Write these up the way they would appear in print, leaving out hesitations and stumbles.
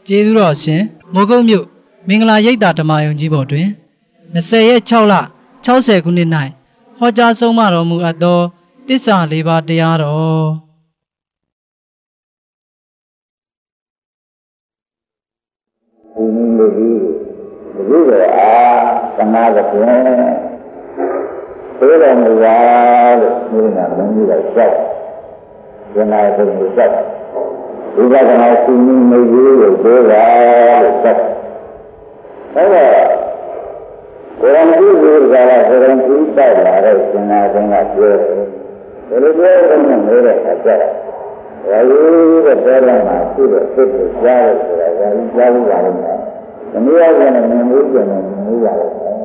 ကျေးဇူးတော်ရှင်မိုးကုတ်မြို့မင်္ဂလာရိပ်သာဓမ္မယုံကြီးပေါ်တွင်20ရက်6လ60ခုနှစ်၌ဟောကြားဆုံးမတော်မူအပ်သောတစ္ဆာ၄ပါးတရားတော်ဒီနည်းလေးဒီလိုသမာဓိဖြင့်သိတော်မူပါလို့ဒီနာမင်းကြီးကကြောက်ဒီနာကိုကြောက်ဒီကကနာစီမင်းမေကြီးကိုပြောတာလို့ကြောက်အဲ့ဒါကိုယ်တော်ကြီးကလည်းကိုယ်တော်ကြီးတိုက်လာတဲ့ရှင်နာကပြောတယ်ဘယ်လိုပြောလဲနေတဲ့အခါကျတော့ရာဇူတဲ့တဲလာမှာရှိတဲ့စိတ်ကိုကြားရဆိုတာရာဇူကြားလို့ပါလိမ့်မယ်။ဒီနေ့ကလည်းမြင်လို့ကျင်နေနေပါလိမ့်မယ်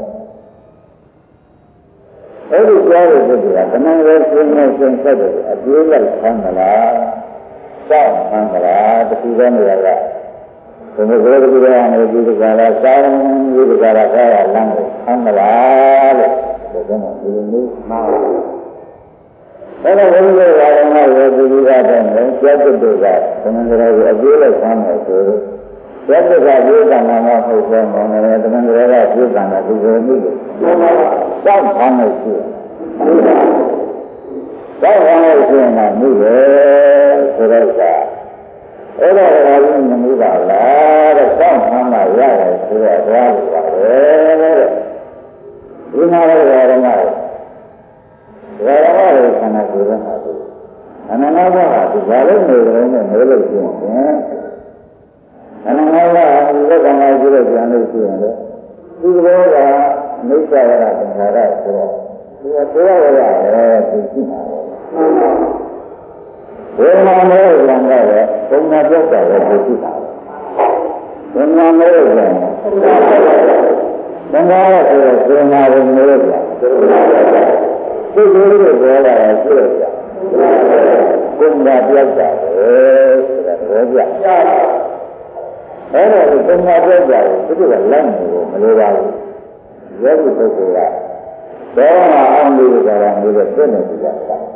။အဲဒီကြားရတဲ့စိတ်ကတမန်တော်ရှင်နဲ့ရှင်ဆက်တယ်အကျိုးလိုက်ဆန်းမလား။စောင့်ဆန်းမလားတခုတည်းနေရတာ။ဒီလိုကလေးကလည်းဒီကလာစောင်းဒီကလာကားလမ်းကိုဆန်းမလားလို့ဒီကနေ့ဒီလိုမှာအဲ့ဒါဘုရားကလည်းရောဒီလိုကတော့ကျက်တုတ်ကသမန္တရာကိုအကျိုးလိုက်ဆန်းတယ်ဆိုကျက်တုတ်ကဒီကံမှာမဟုတ်ဘူးမောင်လည်းသမန္တရာကဒီကံမှာဒီလိုမျိုးစောင့်ဆန်းလို့ရှိတယ်စောင့်ဆန်းလို့ရှိရင်တော့မှုပဲဆိုတော့အဲ့ဒါကလည်းမမှုပါလားတဲ့စောင့်ဆန်းမှရတယ်ဆိုတော့သွားလို့ပါတယ်တဲ့ဒီမှာလည်းဓမ္မရဲ့ခန္ဓာကိုယ်ကဟာဒီအနန္တဘာဟာဒီဘာလို့နေကြလဲနဲ့နေလို့ရှိရင်အနန္တဘာဒီကံမှာကျတော့ပြန်လို့ရှိရင်လေဒီဘောကမိစ္ဆာရသင်္ခါရဆိုတော့ဒီကတရားရရတယ်သူရှိမှာဝေဒနာနဲ့ဉာဏ်ကလည်းဘုံနာပြောတာလည်းသူရှိတာဝေဒနာနဲ့ဉာဏ်သင်္ခါရဆိုတော့ဝေဒနာကိုနေလို့ပြန်ဒီလိုလိုပြောတာရှိရကြဘုံနာပြောတာဆိုတာပြောကြအဲ့ဒါကိုဘုံနာပြောကြတယ်သူကလက်နေကိုမလိုပါဘူးယောဂီပုဂ္ဂိုလ်ကဘောမှာအောင်လို့ကြတာမျိုးနဲ့သိနေကြတာ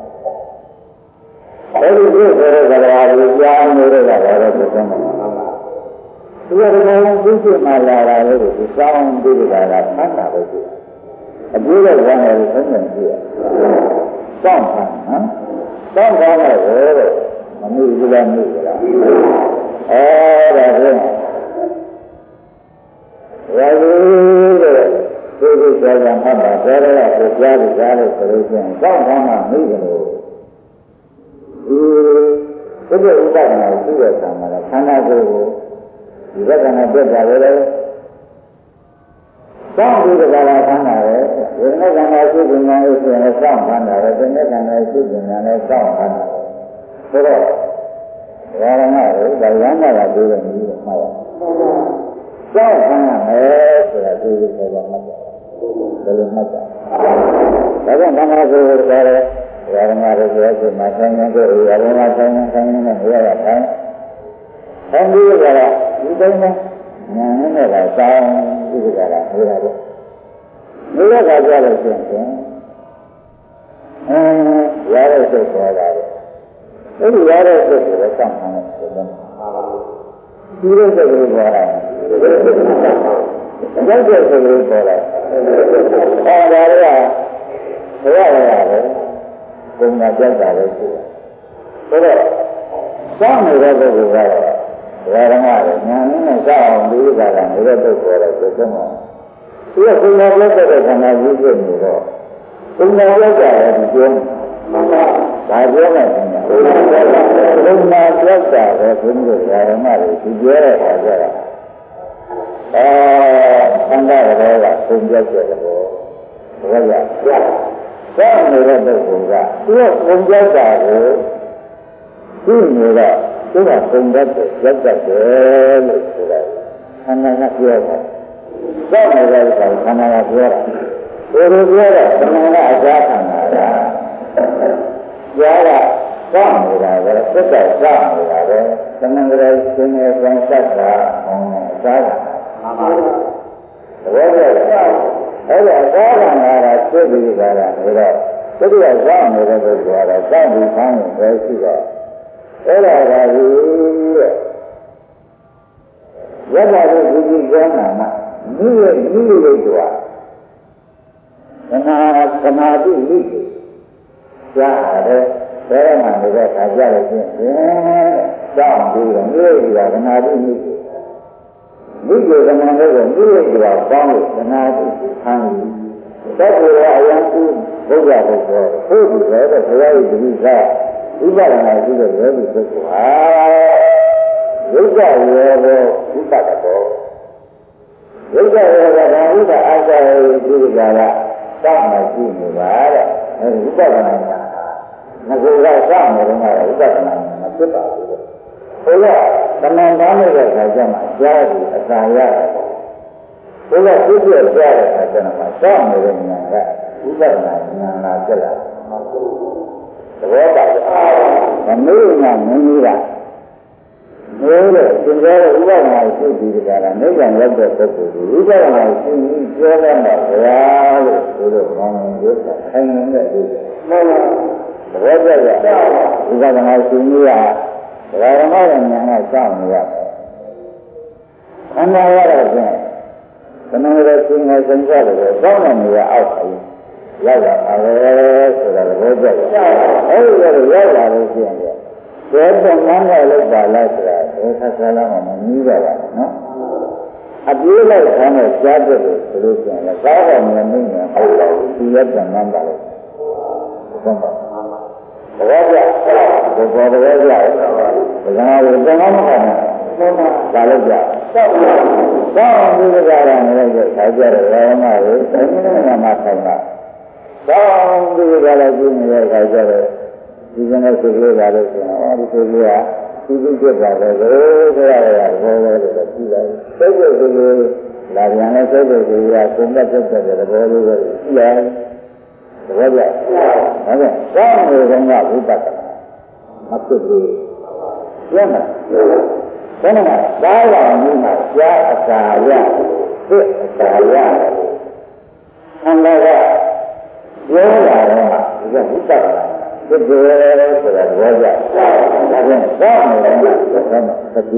အဲ့ဒီလိုဆိုတဲ့ကြတာကိုကြားနေတဲ့ကြတာတော့ဘုရားမှာသူကလည်းဘုရားမှာလာတာလေဒီစောင်းပြီးကြတာဆန်းတာပဲရှိတယ်အကျိုးကလည်းလည်းဆုံးနေပြီ။စောင့်ပါနော်။စောင့်ပါတော့တဲ့မမှုဘူးလားမှုလား။ဒါဖြင့်ရာဇူတဲ့ဒီလိုကြောင့်မှတ်တာဒါရကကိုကြားလို့ကြားလို့ဆိုလို့ချင်းစောင့်ပါမှမိတယ်လို့ဒီဥပဒနာရှိတဲ့ဆံမှာခန္ဓာကိုယ်ကိုဒီဘက်ကနဲ့ပြတ်တာလေစောင့်ပြီးကြတာခန္ဓာပဲဝိညာဉ်ခန္ဓာရှိပညာလို့ဆိုရင်စောင့်ခန္ဓာပဲပညာခန္ဓာရှိပညာနဲ့စောင့်ခန္ဓာဆိုတော့ဝါရဏကိုဒါရမ်းတာကပြောတယ်မျိုးတော့မှားပါစောင့်ခန္ဓာမယ်ဆိုတာဒီလိုပြောတာမှတ်တယ်ဘယ်လိုမှတ်တာဒါကြောင့်ခန္ဓာကိုယ်ကလည်းဝါရဏရဲ့ပြောဆိုမှဆိုင်နေကိုဝါရဏဆိုင်နေနဲ့ရရတိုင်းဆောင်းပြီးကြတာဒီတိုင်းနဲ့ညာနဲ့ကစောင်းဒီကလာနေတာပေါ့နေတဲ့ခါကျတော့ရှင်ရတဲ့စိတ်ပေါ်လာတယ်အဲဒီရတဲ့စိတ်ကိုလည်းစောင့်နေတယ်ဒီလိုစိတ်ကိုပေါ်လာတယ်ဒီစိတ်ကိုပေါ်လာဒါလည်းဘုရားရတယ်ဘုံနာပြတ်တာလည်းရှိတယ်ဆိုတော့စောင့်နေတဲ့ပုဂ္ဂိုလ်ကတော့ဝါရမလည်းညာနဲ့စောင့်အောင်ပြီးကြတာနေတဲ့ပုဂ္ဂိုလ်လည်းသိဆုံးမှာဒီကဘုံနာပြတ်တဲ့ခန္ဓာကြီးဖြစ်နေတော့ဘုံနာပြတ်တာလည်းဒီကျင်းဒါပြောမှသိတယ်ဘုံနာပြတ်တာလည်းဘုံနာပြတ်တာလည်းဘုန်းကြီးဝါရမတွေဒီပြောတဲ့အခါကျတော့သံဃာတော်ကဘုံပြတ်တယ်လို့ဘုရားပြစောင့်နေတဲ့ပုဂ္ဂိုလ်ကသူကဘုံပြတ်တာကိုသိနေတော့သူကပုံတတ်တယ်ရက်တတ်တယ်လို့ဆိုတာခန္ဓာကပြောတာစောင့်နေတဲ့အခါခန္ဓာကပြောတာဘယ်လိုပြောတာခန္ဓာကအကြာခန္ဓာကကြားတာစောင့်နေတာပဲသစ္စာစောင့်နေတာပဲသမန္တရာရှင်ရဲ့ဆန်းဆက်တာအောင်အကြာခန္ဓာမှန်ပါဘူးဘောရအဲ့ဒါအကြာခန္ဓာကဖြစ်ပြီးကြတာနေတော့သူကစောင့်နေတဲ့ပုဂ္ဂိုလ်ကတော့စောင့်ပြီးခိုင်းရင်ပဲရှိတော့အဲ့ဒါကကြီးတဲ့ရက်လာလို့ဒီကြောင်းနာမှာမိရဲ့မိရဲ့ကွာခဏတိမိကြားရတယ်ဘယ်မှာနေတဲ့ခါကြလို့ချင်းကြောင်းပြီးတော့မိရဲ့ကွာခဏတိမိမိရဲ့ကမှန်တော့မိရဲ့ကွာပေါင်းလို့ခဏတိဟန်သက်ကိုအယံကူဘုရားဘုရားဟုတ်ပြီလေဘုရားရဲ့ဒီကဥပဒနာရှိတဲ့ယောဂီပုဂ္ဂိုလ်ဟာဝိဇ္ဇာရောဘောဥပဒဘောဝိဇ္ဇာရောကဒါဥပအာသရေဒီကလာတောင်းမှရှိနေပါတဲ့အဲဒီဥပဒနာညာငါကစောင့်နေတော့ဥပဒနာညာမဖြစ်ပါဘူးဘုရားတမန်တော်ရဲ့ခါကျမှကြားပြီးအစာရတယ်ဘုရားသိပြကြားတဲ့အခါကျတော့စောင့်နေတဲ့ညာကဥပဒနာညာလာဖြစ်လာသဘောပါလားမမေးမှမင်းကြီးကမိုးတဲ့သင်္ကြန်ဥပဒနာရှိပြီးကြတာနိဗ္ဗာန်ရောက်တဲ့ပုဂ္ဂိုလ်ကိုဥပဒနာရှိပြီးပြောရမှာဗျာလို့ဆိုတော့မောင်ရင်တို့ခိုင်နေတဲ့ဒီမှန်ပါသဘောကျကြဥပဒနာရှိပြီးကဓမ္မရဲ့ဉာဏ်ကစောင့်နေရတယ်ခန္ဓာရတဲ့ဖြင့်သမဏေရှင်ငယ်စံကြတယ်စောင့်နေရအောက်ပါရောက်လာပါလေဆိုတာသဘောကျတယ်အဲဒီလိုရောက်လာလို့ရှိရင်ဘယ်တော့မှမလုပ်ပါလားဆိုတာဒီခါကလာမှမနည်းပါဘူးနော်အပြေးလိုက်ခံတဲ့ကြားတဲ့လို့ဆိုလို့ရှိရင်လည်းကားတော်မြင်နေတယ်ဟုတ်ပါဘူးဒီရက်ပြန်မှန်းပါလို့ဟုတ်ပါဘူးဘောပြဘောပြရဲ့ဒါကလည်းပြန်မှမခံဘူးဒါလည်းကြတော့ဒီကကြတာလည်းကြိုက်ကြတယ်ဘာမှမဟုတ်ဘူးအဲဒီမှာမှဆိုင်တာတော့ဒီကလည်းကြည့်နေတဲ့အခါကျတော့ဒီကနေ့ဆိုကြတာလို့ဆိုတော့ဒီဆိုကြသူသူပြတာလည်းဆိုရတယ်ဘောဘောလို့ကြည့်လိုက်စိတ်ကိုယ်ကိုလာပြန်လဲစိတ်ကိုယ်ကိုကုန်းတက်တဲ့တဲ့ဘောလို့ပဲကြည့်ရတယ်သဘောကျဟုတ်ကဲ့စောင့်နေတော့ကဝိပဿနာမဖြစ်ဘူးပြန်လာဘယ်မှာသာယာမျိုးမှာကြားအစာရသိအစာရအန္တရာယ်ပြောလာတော့ဒီကဝိပဿနာသိတယ်ဆိုတာသဘောကျဒါဖြင့်စောင့်နေတယ်ဆိုတော့သတိ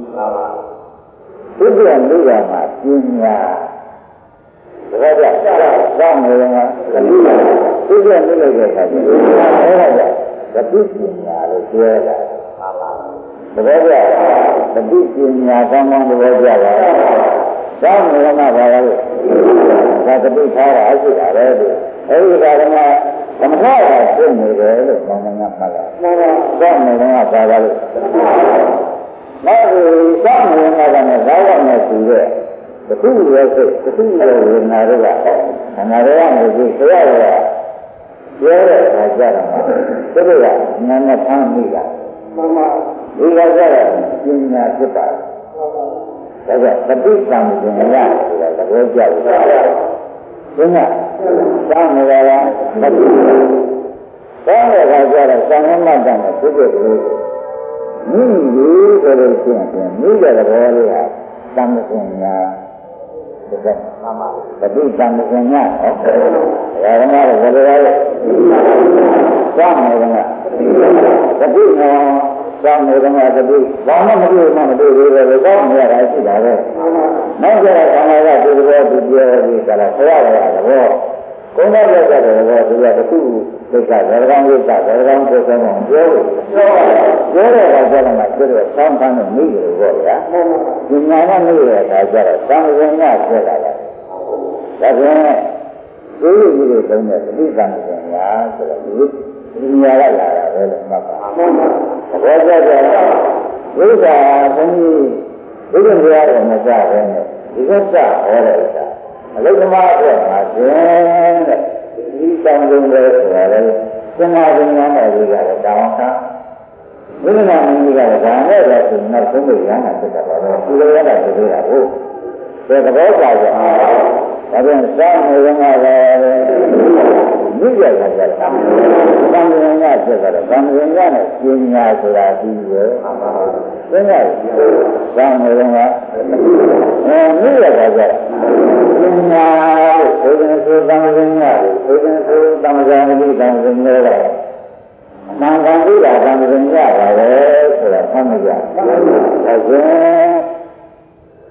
သိပြမှုရမှာပညာသဘောကျစောင့်နေတယ်ကသတိသိပြမှုလိုက်တဲ့အခါကျတော့သတိပညာလို့ပြောတာသဘောကျသတိပညာကောင်းကောင်းသဘောကျပါစောင့်နေမှာပါလားဒါသတိထားတာရှိတာပဲအဲဒီကဓမ္မသမထကဖြစ်နေတယ်လို့ခေါင်းကမှတ်လာ။မှန်ပါ။စောင့်နေတော့ပါပါလို့။နောက်ဒီစောင့်နေတော့လည်းဘာဝနဲ့ရှိတဲ့တခုရဲ့စိတ်တခုရဲ့ဝေဒနာတွေကခန္ဓာတွေကနေပြီးဆရာကပြောတဲ့အခါကျတော့သူတို့ကနာနဲ့ဖမ်းမိတာ။မှန်ပါ။ဒီကကြတော့ပညာဖြစ်ပါတယ်။ဒါကြောင့်သတိတံပညာဆိုတာသဘောကျတယ်။ဘုရားစောင့်နေကြတာမဖြစ်ဘူး။စောင့်တဲ့အခါကျတော့သံဃာမတ္တနဲ့ဖြစ်တဲ့ကလေးမိမိဆိုလို့ရှိရင်မိတဲ့သဘောလေးဟာသံဃာပညာဒါကမှန်ပါသတိသံဃာပညာဟုတ်ကဲ့။ဒါကမှတော့ဘယ်လိုလဲစောင့်နေကြတာသတိနဲ့စောင့်နေကြတာသတိဘာမှမတွေ့မှမတွေ့သေးတယ်စောင့်နေရတာရှိတာပဲ။နောက်ကျတော့ခန္ဓာကဒီလိုဒီပြောပြီးကြတာဆရာကတော့ကုန်းတဲ့ကြတဲ့ဘောသူကတခုဒိဋ္ဌဗေဒကောင်းဒိဋ္ဌဗေဒကောင်းကိုဆုံးအောင်ပြောတဲ့အခါကျတော့မှပြည့်တဲ့ဆောင်းဖမ်းနဲ့မိတယ်ပေါ့ဗျာဒီညာနဲ့မိတဲ့အခါကျတော့သံဃာညဖြစ်လာတယ်ဒါဖြင့်ဒီလိုကြီးသုံးတဲ့သတိသံဃာညာဆိုတော့ဒီညာကလာတာပဲလို့မှတ်ပါသဘောကျတယ်ဝိဇ္ဇာဘုန်းကြီးဒီလိုတရားကိုမကြဘဲနဲ့ဒီကစဟောတဲ့ဥစ္စာအလုသမားအတွက်မှာကျင်းတဲ့ဒီတောင်းလုံးပဲဆိုတာလေသင်္ဃာပညာနဲ့ဒီကလည်းတောင်းတာဝိညာဉ်မင်းကြီးကလည်းဒါနဲ့လည်းဆိုနောက်ဆုံးလို့ရဟန္တာဖြစ်တာပါတော့ဒီလိုရတာဆိုလို့ရဟုတ်ဒါသဘောကျကြအောင်ဒါပြန်စောင့်နေတော့ကလည်းမိရတာကသံဃာညဖြစ်တာသံဃာညနဲ့ပညာဆိုတာဒီပဲသင်္ဃာစောင့်နေတော့မိရတာကပညာလို့ဘုရားဆိုသံဃာညလို့ဘုရားဆိုသံဃာမိသံဃာညတော့မင်္ဂန်ပြီးတာသံဃာညပါပဲဆိုတာသံဃာဒါဖြင့်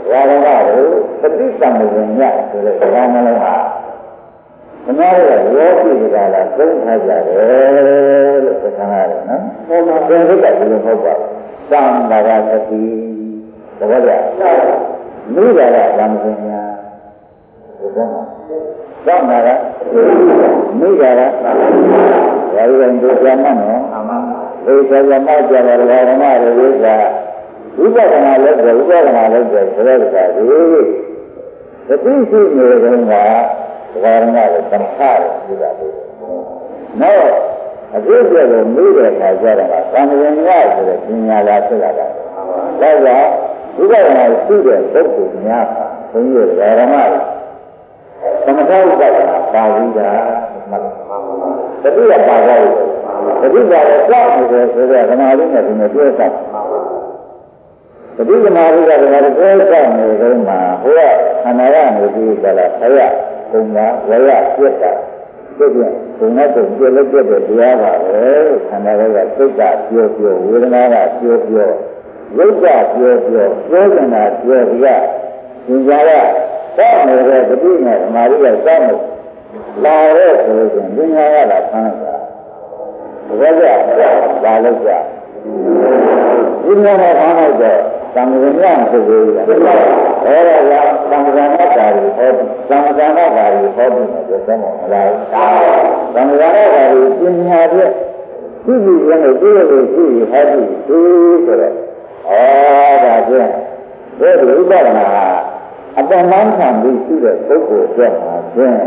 ရာဂကိုပฏิသံဉာဏ်ဆိုတဲ့ဘာမှမလုံးဟာခဏလေးရောပြည့်ကြလားသုံးထားကြတယ်လို့သံဃာတယ်နော်။ဟောမှာသင်္ကိတ္တဘယ်လိုဟုတ်ပါ့။သံဃာကသတိသဘောကျ။မိဂါကသံဃာဘုရားသံဃာကမိဂါကရာဇဝင်တို့ပြန်မှနော်။အမှန်။ဒီဆက်ရမကြတယ်ဓမ္မတွေဝိဇ္ဇာဝိပဿနာလည်းဝိပဿနာလည်းဆိုတဲ့ကဒီသတိရှိနေတဲ့ကဘာရမကိုသံဃာလို့ပြောတာပေါ့။နောက်အကျိုးပြလို့မိတဲ့အခါကျတော့သံဃာဆိုတဲ့ပညာလာဖြစ်လာတာ။ဒါကြောင့်ဝိပဿနာရှိတဲ့ပုဂ္ဂိုလ်များပါဘုန်းကြီးဓမ္မတွေသမထဥပဒနာပါဠိတာမှတ်ပါပါ။တတိယပါဠိတတိယလည်းကြောက်နေတယ်ဆိုတော့ဓမ္မလေးနဲ့ဒီလိုပြောတတ်ပါပါ။တတိယဓမ္မလေးကဒီလိုပြောတတ်နေတယ်မှာဟိုကခန္ဓာရနေပြီးကြလားဆရာဘုံကဝရပြတ်တာပြည့်ပြည့်ဘုံနဲ့ပြည့်လက်ပြည့်တဲ့တရားပါပဲခန္ဓာကစိတ်ကပြောပြောဝေဒနာကပြောပြောရုပ်ကပြောပြောပြောနေတာပြောပြရသင်္ကြန်ကစောင့်နေတဲ့တတိနဲ့ဓမ္မရီကစောင့်နေလာရဲဆိုလို့ရှိရင်သင်္ကြန်ကလာဆန်းတာဘာကြဘာလို့ကြဒီမှာတော့ဘာလို့ကြသံဃာညဆိုပြီးဟောရလားသံဃာနာတာရီဟောသံဃာနာတာရီဟောပြီးတော့ပြောမှာမလားသံဃာနာတာရီပညာဖြင့်ရှိပြီးရင်လည်းဒီလိုရှိဟောပြီးသူဆိုတော့ဒါဖြင့်ဒီဥပဒနာအတ္တမန်းခံပြီးရှိတဲ့ပုဂ္ဂိုလ်အတွက်မှာဖြင့်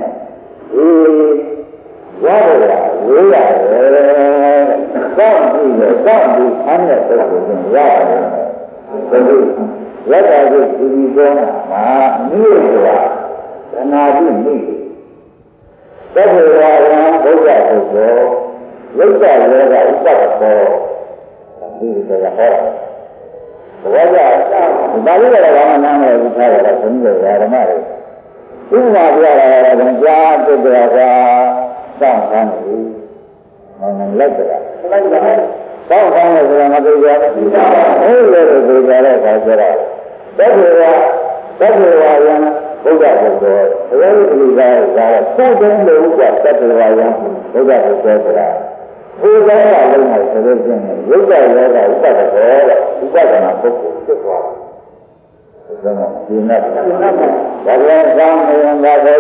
ရတယ်ဝေးရတယ်စောင့်ပြီးစောင့်ပြီးဆန်းတဲ့ပုဂ္ဂိုလ်ကရတယ်ဒီလိုလက်တော်ကိုဒီပြောမှာမြို့ဆိုတာသနာတိမိသဗ္ဗဝါယံဘုရားပုဂ္ဂိုလ်ဝိဇ္ဇာလောကဥပ္ပတ္တောဒီလိုကဟောဘောကြဒါလေးကတော့ဘာမှနားမလည်ဘူးထားတယ်ဘုန်းကြီးဓမ္မတွေဥပမာပြရတာကတော့ကြားပုဒ်တော်ကစောင့်ခံတယ်လက်ကြလိုက်ပါစောင့်ခံတယ်ဆိုတာမသိကြဘူးအဲ့လိုလိုကြတဲ့အခါကျတော့သဗ္ဗဝါယံဘုရားပုဂ္ဂိုလ်ဘယ်လိုလူသားကတော့ကိုယ်တည်းလို့ကသဗ္ဗဝါယံဘုရားပုဂ္ဂိုလ်ဆိုတာဘုရားကလုံးလိုက်ဆိုလို့ရှိရင်ရုပ်ကရောကဥပ္ပတ္တောတဲ့ဥပဒနာပုဂ္ဂိုလ်ဖြစ်သွားတယ်ဒါကြောင့်ဒီနေ့ဘာလို့ကောင်းနေရမှာလဲ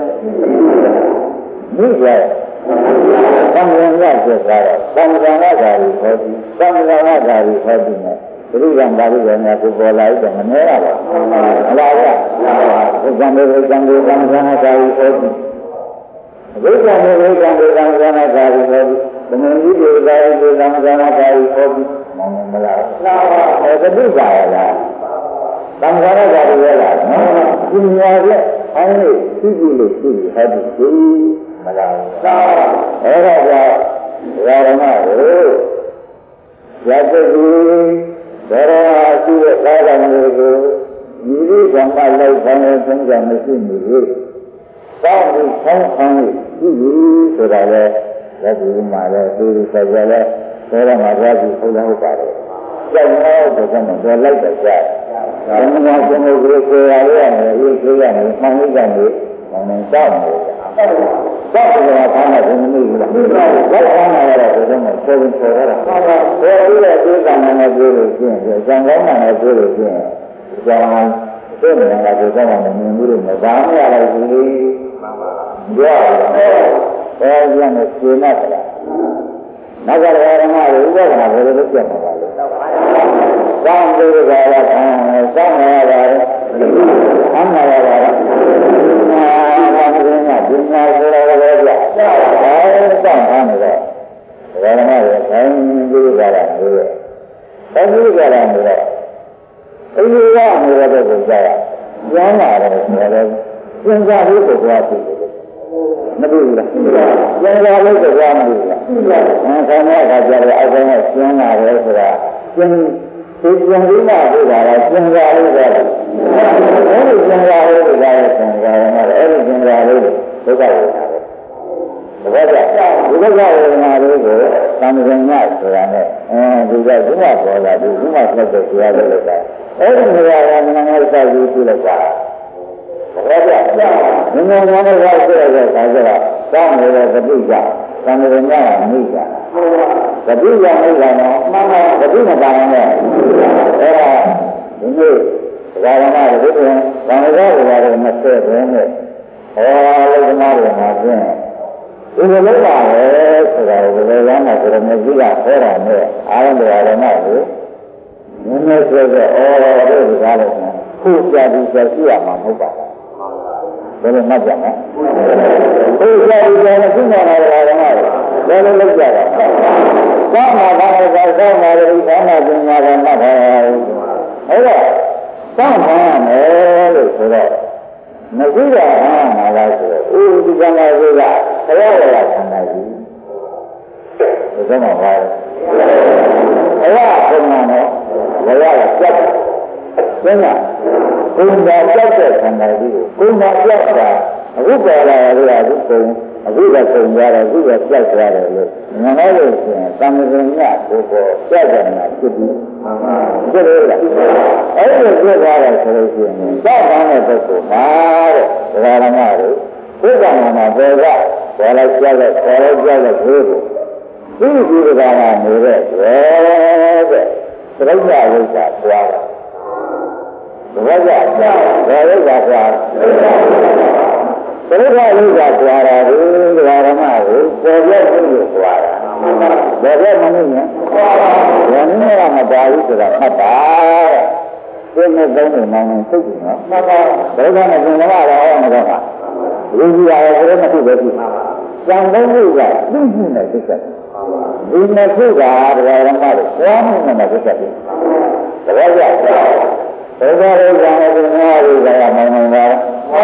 မိကြသံဃာရဖြစ်သွားတော့သံဃာရဓာရီဟောပြီးသံဃာရဓာရီဟောပြီးနဲ့ဒီကံပါဠိတော်များကိုပေါ်လာတော့မနှဲရပါဘူးဟုတ်လားဗျာသံဃာမေသံဃာသံဃာရဓာရီဟောပြီးဝိဇ္ဇာမေသံဃာသံဃာရဓာရီဟောပြီးသမဏေကြီးတွေဓာရီတွေသံဃာရဓာရီဟောပြီးမောင်မလားတတိပါရလားသံဃာရဓာရီရလားနော်ပညာရဲ့အဲ့ဒီသိကြည့်လို့သိဟောပြီးမလားအဲ့ဒါကြောင့်ဓမ္မကိုရတ္တိဘယ်တော့ရှိတဲ့သာသနာတွေကိုညီလိဓမ္မလိုက်ဆောင်တဲ့သင်္ကြန်မရှိနေဘူးတောင်းပြီးဆောင်းအောင်ရှိပြီဆိုတာလေလက်ဒီမှာလည်းသူဆက်ကြလဲဆိုတော့မှာကြည့်ဟုတ်လားဟုတ်ပါတယ်ကြောက်တော့ဘယ်ကတော့လိုက်တော့ကြာဘယ်မှာကျွန်တော်ကိုကိုရရရတယ်အေးသေးရတယ်မှန်လို့ကြတယ်မှန်တယ်တောက်တယ်တောက်တယ်ဘာမှမလုပ်ဘူးလားတောက်အောင်လာတော့ဘယ်တော့မှဆိုရင်ဆိုရတာဘယ်လိုလဲဒီကံနဲ့ပြောလို့ရှိရင်ဇံကောင်းတာနဲ့ပြောလို့ရှိရင်ဇံသိနေတာကဒီကံနဲ့မြင်မှုတွေမသားမရလိုက်ဘူးမှန်ပါပြောရတယ်ဘယ်လိုလဲရှင်းနေတာနောက်ကဓမ္မတွေဥပဒနာဘယ်လိုလုပ်ပြမှာပါလဲစောင့်ပြီးကြတာစောင့်နေရတာအမှန်ပါပါပညာဆိုတော့လည်းပြစောင့်ထားနေတော့ဓမ္မတွေဆိုင်ပြီးကြတာမျိုးရဲ့ဆိုင်ပြီးကြတာမျိုးတော့အင်းကြီးကမျိုးတော့ကိုကြားရကျမ်းလာတယ်ဆိုတော့သင်္ကြန်လေးကိုသွားကြည့်တယ်မတွေ့ဘူးလားကျန်လာလို့ကြောက်မလို့လားဆောင်းတဲ့အခါကျတော့အကောင်ကကျန်လာတယ်ဆိုတာကျန်ဒီကျန်ပြီးမှပြတာလားကျန်လာလို့ပြောတယ်အဲ့ဒီကျန်လာလို့ပြောတဲ့ဆံကလည်းအဲ့ဒီကျန်လာလို့ဒုက္ခဝေဒနာပဲဘာကြောင့်ဒီဒုက္ခဝေဒနာတွေကိုသံဃာညဆိုတာနဲ့ဒီကဒီမှာပေါ်လာဒီမှာဆက်တဲ့တရားတွေလို့တာအဲ့ဒီနေရာကမနငါစာကြီးပြလိုက်တာဘာကြောင့်မနငါစာဆိုရတဲ့ခါကျတော့တောင်းနေတဲ့တတိကသံဃာညမိတာတတိယမိတာနော်မှန်ပါတတိမပါနဲ့အဲ့ဒါဒီနေ့ဘာဝနာတွေဘုရားသံဃာတွေ20ပဲနဲ့ဟောလို့ဒီမှာတွေမှာပြင်းဒီလိုလုပ်ပါလေဆိုတာကိုဘယ်လိုလဲဆိုတော့မြတ်ကြီးကဟောတာနဲ့အာရုံတရားတွေနဲ့ကိုနည်းနည်းဆိုတော့တို့ဒီကားလို့ခုပြပြီးဆက်ရှိရမှာမဟုတ်ပါဘူးဘယ်လိုမှတ်ကြမလဲခုပြပြီးဆက်ရှိနေတယ်လားဓမ္မတွေဘယ်လိုလုပ်ကြတာသာမဘာသာသာမာရိသာမပညာကမှတ်တယ်အဲ့တော့သာမမယ်လို့ဆိုတော့မရှိတာဟာလားဆိုတော့ဒီကံကဆိုကဘုရားရဲ့ဆန္ဒကြီးဒီကမှာပါဘုရားကမှနော်ဘုရားကကြောက်ကျင်းတာကိုယ်သာကြောက်တဲ့ဆန္ဒကြီးကိုယ်သာကြောက်တာအခုပေါ်လာရတာအခုကုန်အခုကကုန်ကြတယ်အခုကကြောက်ကြတယ်လို့ငါလည်းလို့ဆိုရင်သံဃာညကိုကြောက်တယ်မှာဖြစ်ပြီးဖြစ်လို့လားအဲ့ဒီဖြစ်သွားတယ်ဆိုလို့ရှိရင်ကြောက်တဲ့ပုဂ္ဂိုလ်မှာတဲ့ဒကာရမတို့ဘုရားမှာပေါ်ကပေါ်လိုက်ကြောက်လိုက်ပေါ်လိုက်ကြောက်လိုက်ဘုရားဒီဒကာရနေတဲ့တဲ့သရိပ်ရဝိဇ္ဇာပွားတာဘဝကြတာဘယ်ဝိဇ္ဇာပွားသရိပ်ရဝိဇ္ဇာပွားတာဒီဒကာရမကိုပေါ်ပြည့်လို့ပွားတာဘယ်လိုမလို့လဲဘယ်နည်းကမပါဘူးဆိုတာမှတ်ပါတဲ့ဒီနေ့သုံးနေမှန်းသိတယ်နော်မှတ်ပါဘယ်ကနေသင်္ကြန်လာတော့မတော့ပါလူကြီးရတယ်ဆိုတော့မဖြစ်ပဲဖြစ်မှာကြံသုံးမှုကသိရှိနေသိချက်ဒီနှစ်ခုကဒကာရမတွေသွားမှုနဲ့သိချက်တကယ်ကြဘယ်လိုလဲကြံတဲ့ငါးတွေကမှန်မှန်ပါ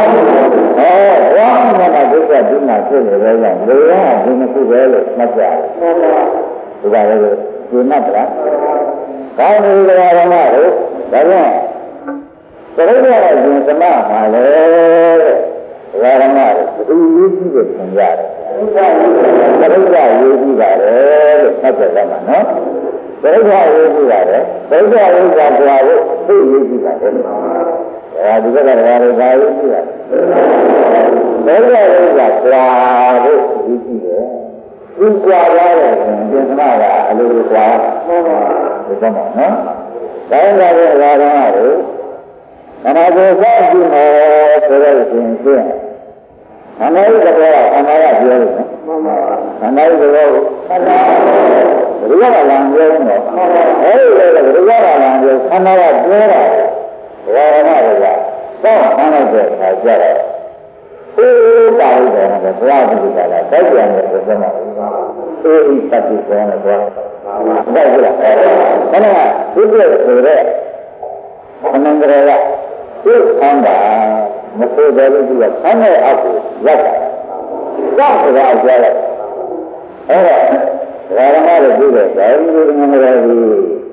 သွားမှုနဲ့သိချက်ဒီမှာဖြစ်နေတယ်ကြောင့်လူကဒီနှစ်ခုပဲလို့မှတ်ကြတယ်ဒီကလေးကိုရှင်းမှတ်လားကောင်းပြီဒကာရမတွေဒါကြောင့်သရိပ်ရတဲ့ရှင်သမမှာလေဒကာရမတွေဘယ်လိုရေးကြည့်လို့သင်ကြတယ်သရိပ်ရရေးကြည့်ပါလေလို့မှတ်ကြတယ်မှာနော်သရိပ်ရရေးကြည့်ပါတယ်သရိပ်ရရေးကြပွားဖို့သိရေးကြည့်ပါတယ်ဒီကကဒကာတွေဒါရေးကြည့်ရတယ်သရိပ်ရရေးကြပွားဖို့ရေးကြည့်တယ်ဒီကြွားရတယ်ရှင်သမကအလိုလိုကြွားဒီကမှာနော်တိုင်းကြတဲ့ဓာရမတွေခန္ဓာကိုယ်စားကြည့်မယ်ဆိုတော့ရှင်ဖြင့်ခန္ဓာရဲ့သဘောကခန္ဓာရပြောလို့ခန္ဓာရဲ့သဘောကိုခန္ဓာဘုရားကလမ်းပြောတော့အဲဒီလိုဘုရားကလမ်းပြောခန္ဓာကပြောတာဓာရမတွေကသောက်မှန်းလိုက်တဲ့အခါကျတော့အေးပါလို့တယ်ဘုရားပြုတာလားတိုက်ပြန်တဲ့ဘုရားမှာအေးပတ်ပြီးပြောနေတော့တိုက်ကြလားခန္ဓာကဒီလိုဆိုတဲ့အနန္တရကသိခန္ဓာမဆိုးတယ်လို့သူကဆန်းတဲ့အောက်ကိုရောက်တာစောင့်ဆိုတာအကျလိုက်အဲ့ဒါဓမ္မတွေပြုတဲ့ဒါကြီးတွေငငယ်တွေ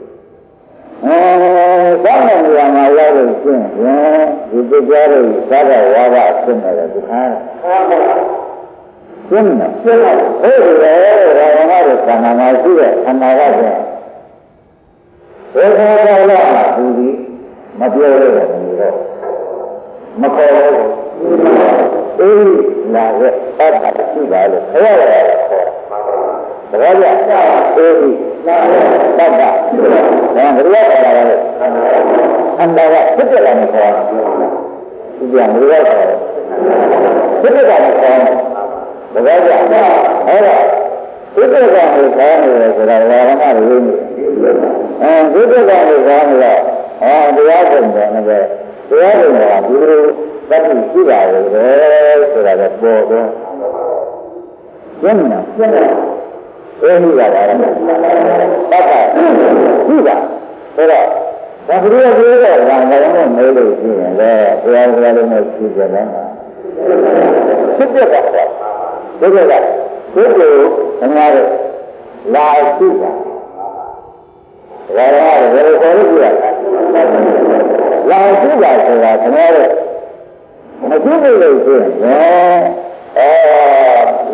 စောင့်တဲ့နေရာမှာရောက်လို့ရှင်းရင်ဒီပြကြတဲ့သာဝဝါဒဖြစ်နေတယ်ဒီခါရှင်းတယ်ရှင်းလိုက်အဲ့ဒီလေဓမ္မတွေခန္ဓာမှာရှိတဲ့ခန္ဓာကပြန်ဘယ်ခါတော့လဲသူဒီမပြောရတဲ့နေတော့မခေါ်ဘူးအေးလာရဲ့အဲ့ဒါရှိပါလို့ခေါ်ရတယ်ခေါ်တာဒါကြအေးလာရဲ့တတ်တာဒါဘယ်လိုလဲခေါ်တာလဲအန္တရာယ်ဖြစ်တယ်မခေါ်ဘူးဒီပြန်ဘယ်လိုခေါ်ဖြစ်တယ်ကလည်းခေါ်တယ်ဒါကြအဲ့ဒါဖြစ်တယ်ကလည်းခေါ်နေတယ်ဆိုတာလာရမှာလို့ဖြစ်တယ်ကလည်းခေါ်နေတော့တရားဆုံးတယ်နဲ့တရားဆုံးတာဒီလိုသတိရှိပါလေဆိုတာကပေါ်တော့ရှင်းတယ်ရှင်းတယ်အေးရတာလည်းတတ်တာရှိတာဆိုတော့ဒါကြည့်ရပြောတော့ဘာလည်းမလို့ရှိရင်လေတရားစကားလုံးနဲ့ရှိကြတယ်မှာဖြစ်တဲ့ကတော့ဒီလိုကဒီလိုအများကြီးလာရှိတာဘယ်လိုခေါ်လို့ပြရလာရှိတာဆိုတာကျွန်တော်တို့မကြည့်လို့ရှိရင်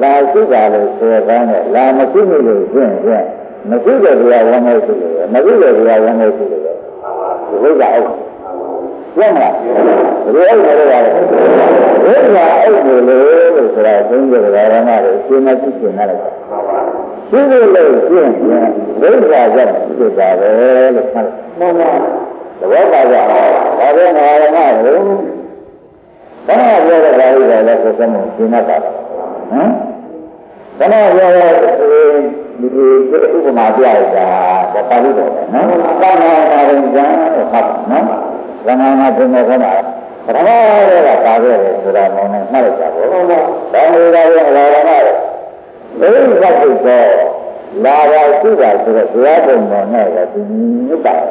လာရှိတာလို့ဆိုတဲ့လာမရှိလို့ရှင်းရှင်းမရှိတဲ့တရားဝမ်းနေရှိလို့မရှိတဲ့တရားဝမ်းနေရှိလို့ဒီဝိဇ္ဇာအုပ်ကျမ်းလားဒီအဲ့ဒါလည်းရတယ်ဝိဇ္ဇာအုပ်လို့ဆိုတာသုံးကြတဲ့ဓမ္မတွေရှင်းမရှိရှင်းလာတယ်ရှင်းလို့ရှင်းရင်ဝိဇ္ဇာကြောင့်ဖြစ်တာပဲလို့မှတ်မှန်ပါသဘောပါကြဒါပဲငါရမလို့ဘာပြောတဲ့ဓာတ်တွေလည်းကိုယ်ကမှရှင်းတတ်တာဟမ်ဘာပြောတဲ့ဒီဥပမာပြရတာဒါပါဠိတော်ပဲနော်ဘာနာတာရင်ကျန်တော့ဟုတ်နော်ဘာနာမှာဒီမှာခဏပထမတော့ပါခဲ့တယ်ဆိုတာမှလည်းမှတ်လိုက်တာပေါ့ဒါမျိုးကလည်းလာရမှာလေဘယ်လိုဖြစ်တော့လာပါရှိတာဆိုတော့ဘုရားပုံတော်နဲ့ကဒီမြတ်တာ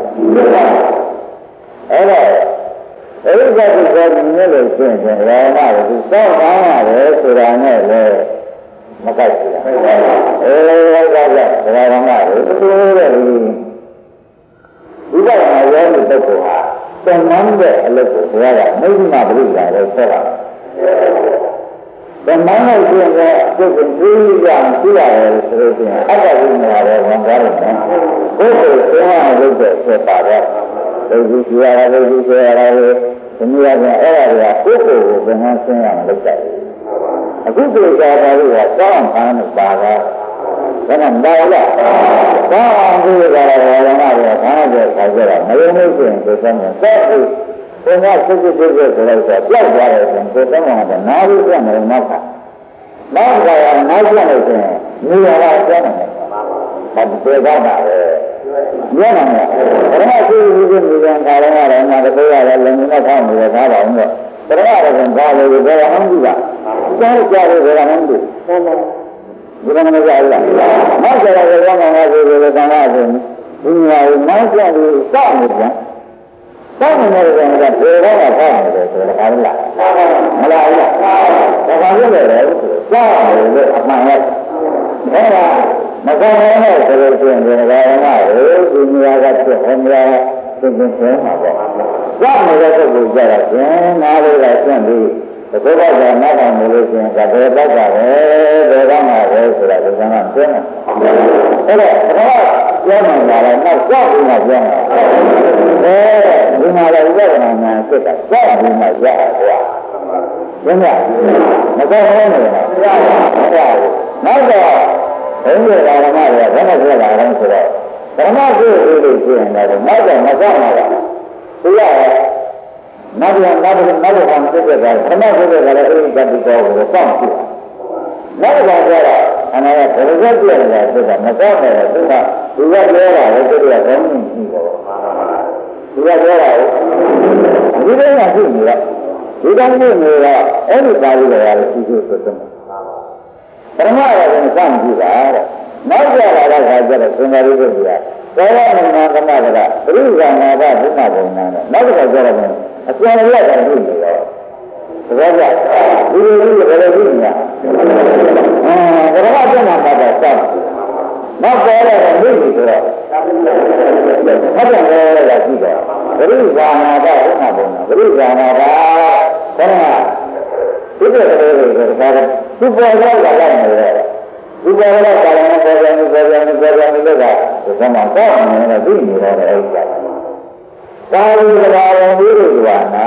အဲ့တော့အဲဒီကတိကမြင်လို့ရှင်းတယ်ရာမကသူစောင့်ကောင်းရတယ်ဆိုတာနဲ့လည်းမကိုက်ဘူး။ဟုတ်ကဲ့။ဒါကမှလည်းသူတို့ရဲ့ဒီကမှာရောတဲ့ပုဂ္ဂိုလ်ဟာသင်္ကန်းတဲ့အလုပ်ကိုဘုရားကမိစ္ဆာပရိစ္ဆာလို့ဆက်တာ။သင်္ကန်းလို့ဆိုရင်သူကသိရအောင်သိရတယ်ဆိုလို့ရှိရင်အတ္တဝိညာဉ်ရဲ့ဝန်ကားလို့နော်။ကိုယ်ကိုသိအောင်လုပ်တဲ့ဆက်ပါတော့ဒုက္ခကြရတာဒုက္ခကြရတာလေဒီနေ့ကအဲ့ဒါတွေကကိုယ်ကိုယ်ကိုဘယ်နှဆင်းရအောင်လုပ်တယ်။အခုဒီကားတွေကစောင့်ခံနေပါတော့ဒါကမတော်လား။ဘာအောင်ဒီကားတွေကလည်းဘာလို့ခါကြခါကြတာမယုံလို့ရှိရင်ဒီကနေ့ဆက်ပြီးဘုရားစစ်စစ်စစ်ဆိုလိုက်တော့ပြောက်သွားတယ်ဆိုရင်ဒီကနေ့ကနားလို့ပြမယ်နောက်ကနောက်ကြရနားပြလို့ရှိရင်နေရာကကျန်းတယ်။ဘာပြေတော့တာလဲ။ညနေမှာဘယ်မှာရှိရှိနေကြတာလဲ။ငါတို့ရတယ်လည်းငါထောက်နေတယ်ဒါတော့ဘယ်မှာလဲဘာလို့ဘယ်မှာမှမကြည့်ပါ။ကြားကြတယ်ဘယ်မှာမှမကြည့်။ဟုတ်ပါဘူး။ဒီကနေ့ကြားလား။နောက်ကြရတဲ့ကောင်းကောင်းလေးတွေကသံဃာဆိုဒီညာကိုနောက်ကျပြီးစောင့်နေကြ။စောင့်နေတဲ့ကောင်ကဘယ်တော့မှစောင့်နေတယ်ဆိုတော့အားလား။မလားလား။ဒါကလည်းလေစောင့်နေလို့အမှန်ပဲ။အဲ့ဒါမကောင်းတဲ့ဆိုလို့ရှိရင်ဒီကနေ့ကဒီညာကဖြစ်ဟောမလားသင်္ကြန်မှာပေါ့။စောင့်နေတဲ့ပုဂ္ဂိုလ်ကြတော့ကျန်နားလေးကကျင့်ပြီးဒီဘုရားကနားထောင်နေလို့ရှိရင်ဒါဘယ်တော့ပါလဲဘယ်တော့မှပဲဆိုတာဒီကံကကျင်းတယ်အဲ့တော့ဘုရားပြောနေတာလည်းနောက်ကြောက်ပြီးမှပြောနေတာဒီမှာလည်းဥပဒနာနာစစ်တာကြောက်ပြီးမှရတာကွာကျင်းတယ်မကောင်းဘူးနော်ရပါဘူးနောက်တော့ဘုန်းကြီးဓမ္မတွေကဘယ်နဲ့ပြောလာလဲဆိုတော့ဓမ္မကိုလို့ရှိရင်လည်းနောက်တော့မကောင်းပါဘူးသူရနောက်ပြန်ဖြစ်တဲ့ကဓမ္မဖြစ်တဲ့ကလည်းအဲဒီကတိတော်ကိုစောင့်ကြည့်နောက်ပြန်ကြတော့အနာကဘယ်လိုကြည့်ရလဲဆိုတာမကောင်းတယ်သူကသူကပြောတာလေသူကကောင်းနေပြီပေါ့သူကပြောတာဒီလိုကရှိနေတော့ဒီကောင်းနေတော့အဲ့ဒီပါဠိတော်ရတယ်သူကဆိုတယ်ပရမရကစောင့်ကြည့်တာတဲ့နောက်ကြလာတဲ့ခါကျတော့သင်္ဃာရိပုတ္တရာသောဝနမကမကပရိဇာနာဘဘုမဘုံနာနဲ့နောက်တစ်ခါကျတော့အပြန်ရတာဖြစ်နေတော့သဘောကျဒီလိုကြီးဘယ်လိုဖြစ်နေလဲဘယ်တော့ပြန်မှာပါတော့စောင့်နောက်ပေါ်လာတဲ့မိပြီဆိုတော့ဟုတ်တယ်လေလာကြည့်တော့ပရိဇာနာဘဘုမဘုံနာပရိဇာနာဘဘုရားဒီလိုတွေဆိုတာကသူပေါ်လာတာလည်းမဟုတ်ဘူးဒီပေါ်လာတာလည်းပေါ်ပြန်လို့ကဒီကမှာတော့နေတော့သိနေတော့အဲ့ဒီသာဝိကရာဝိရုဒ္ဓဝါနာ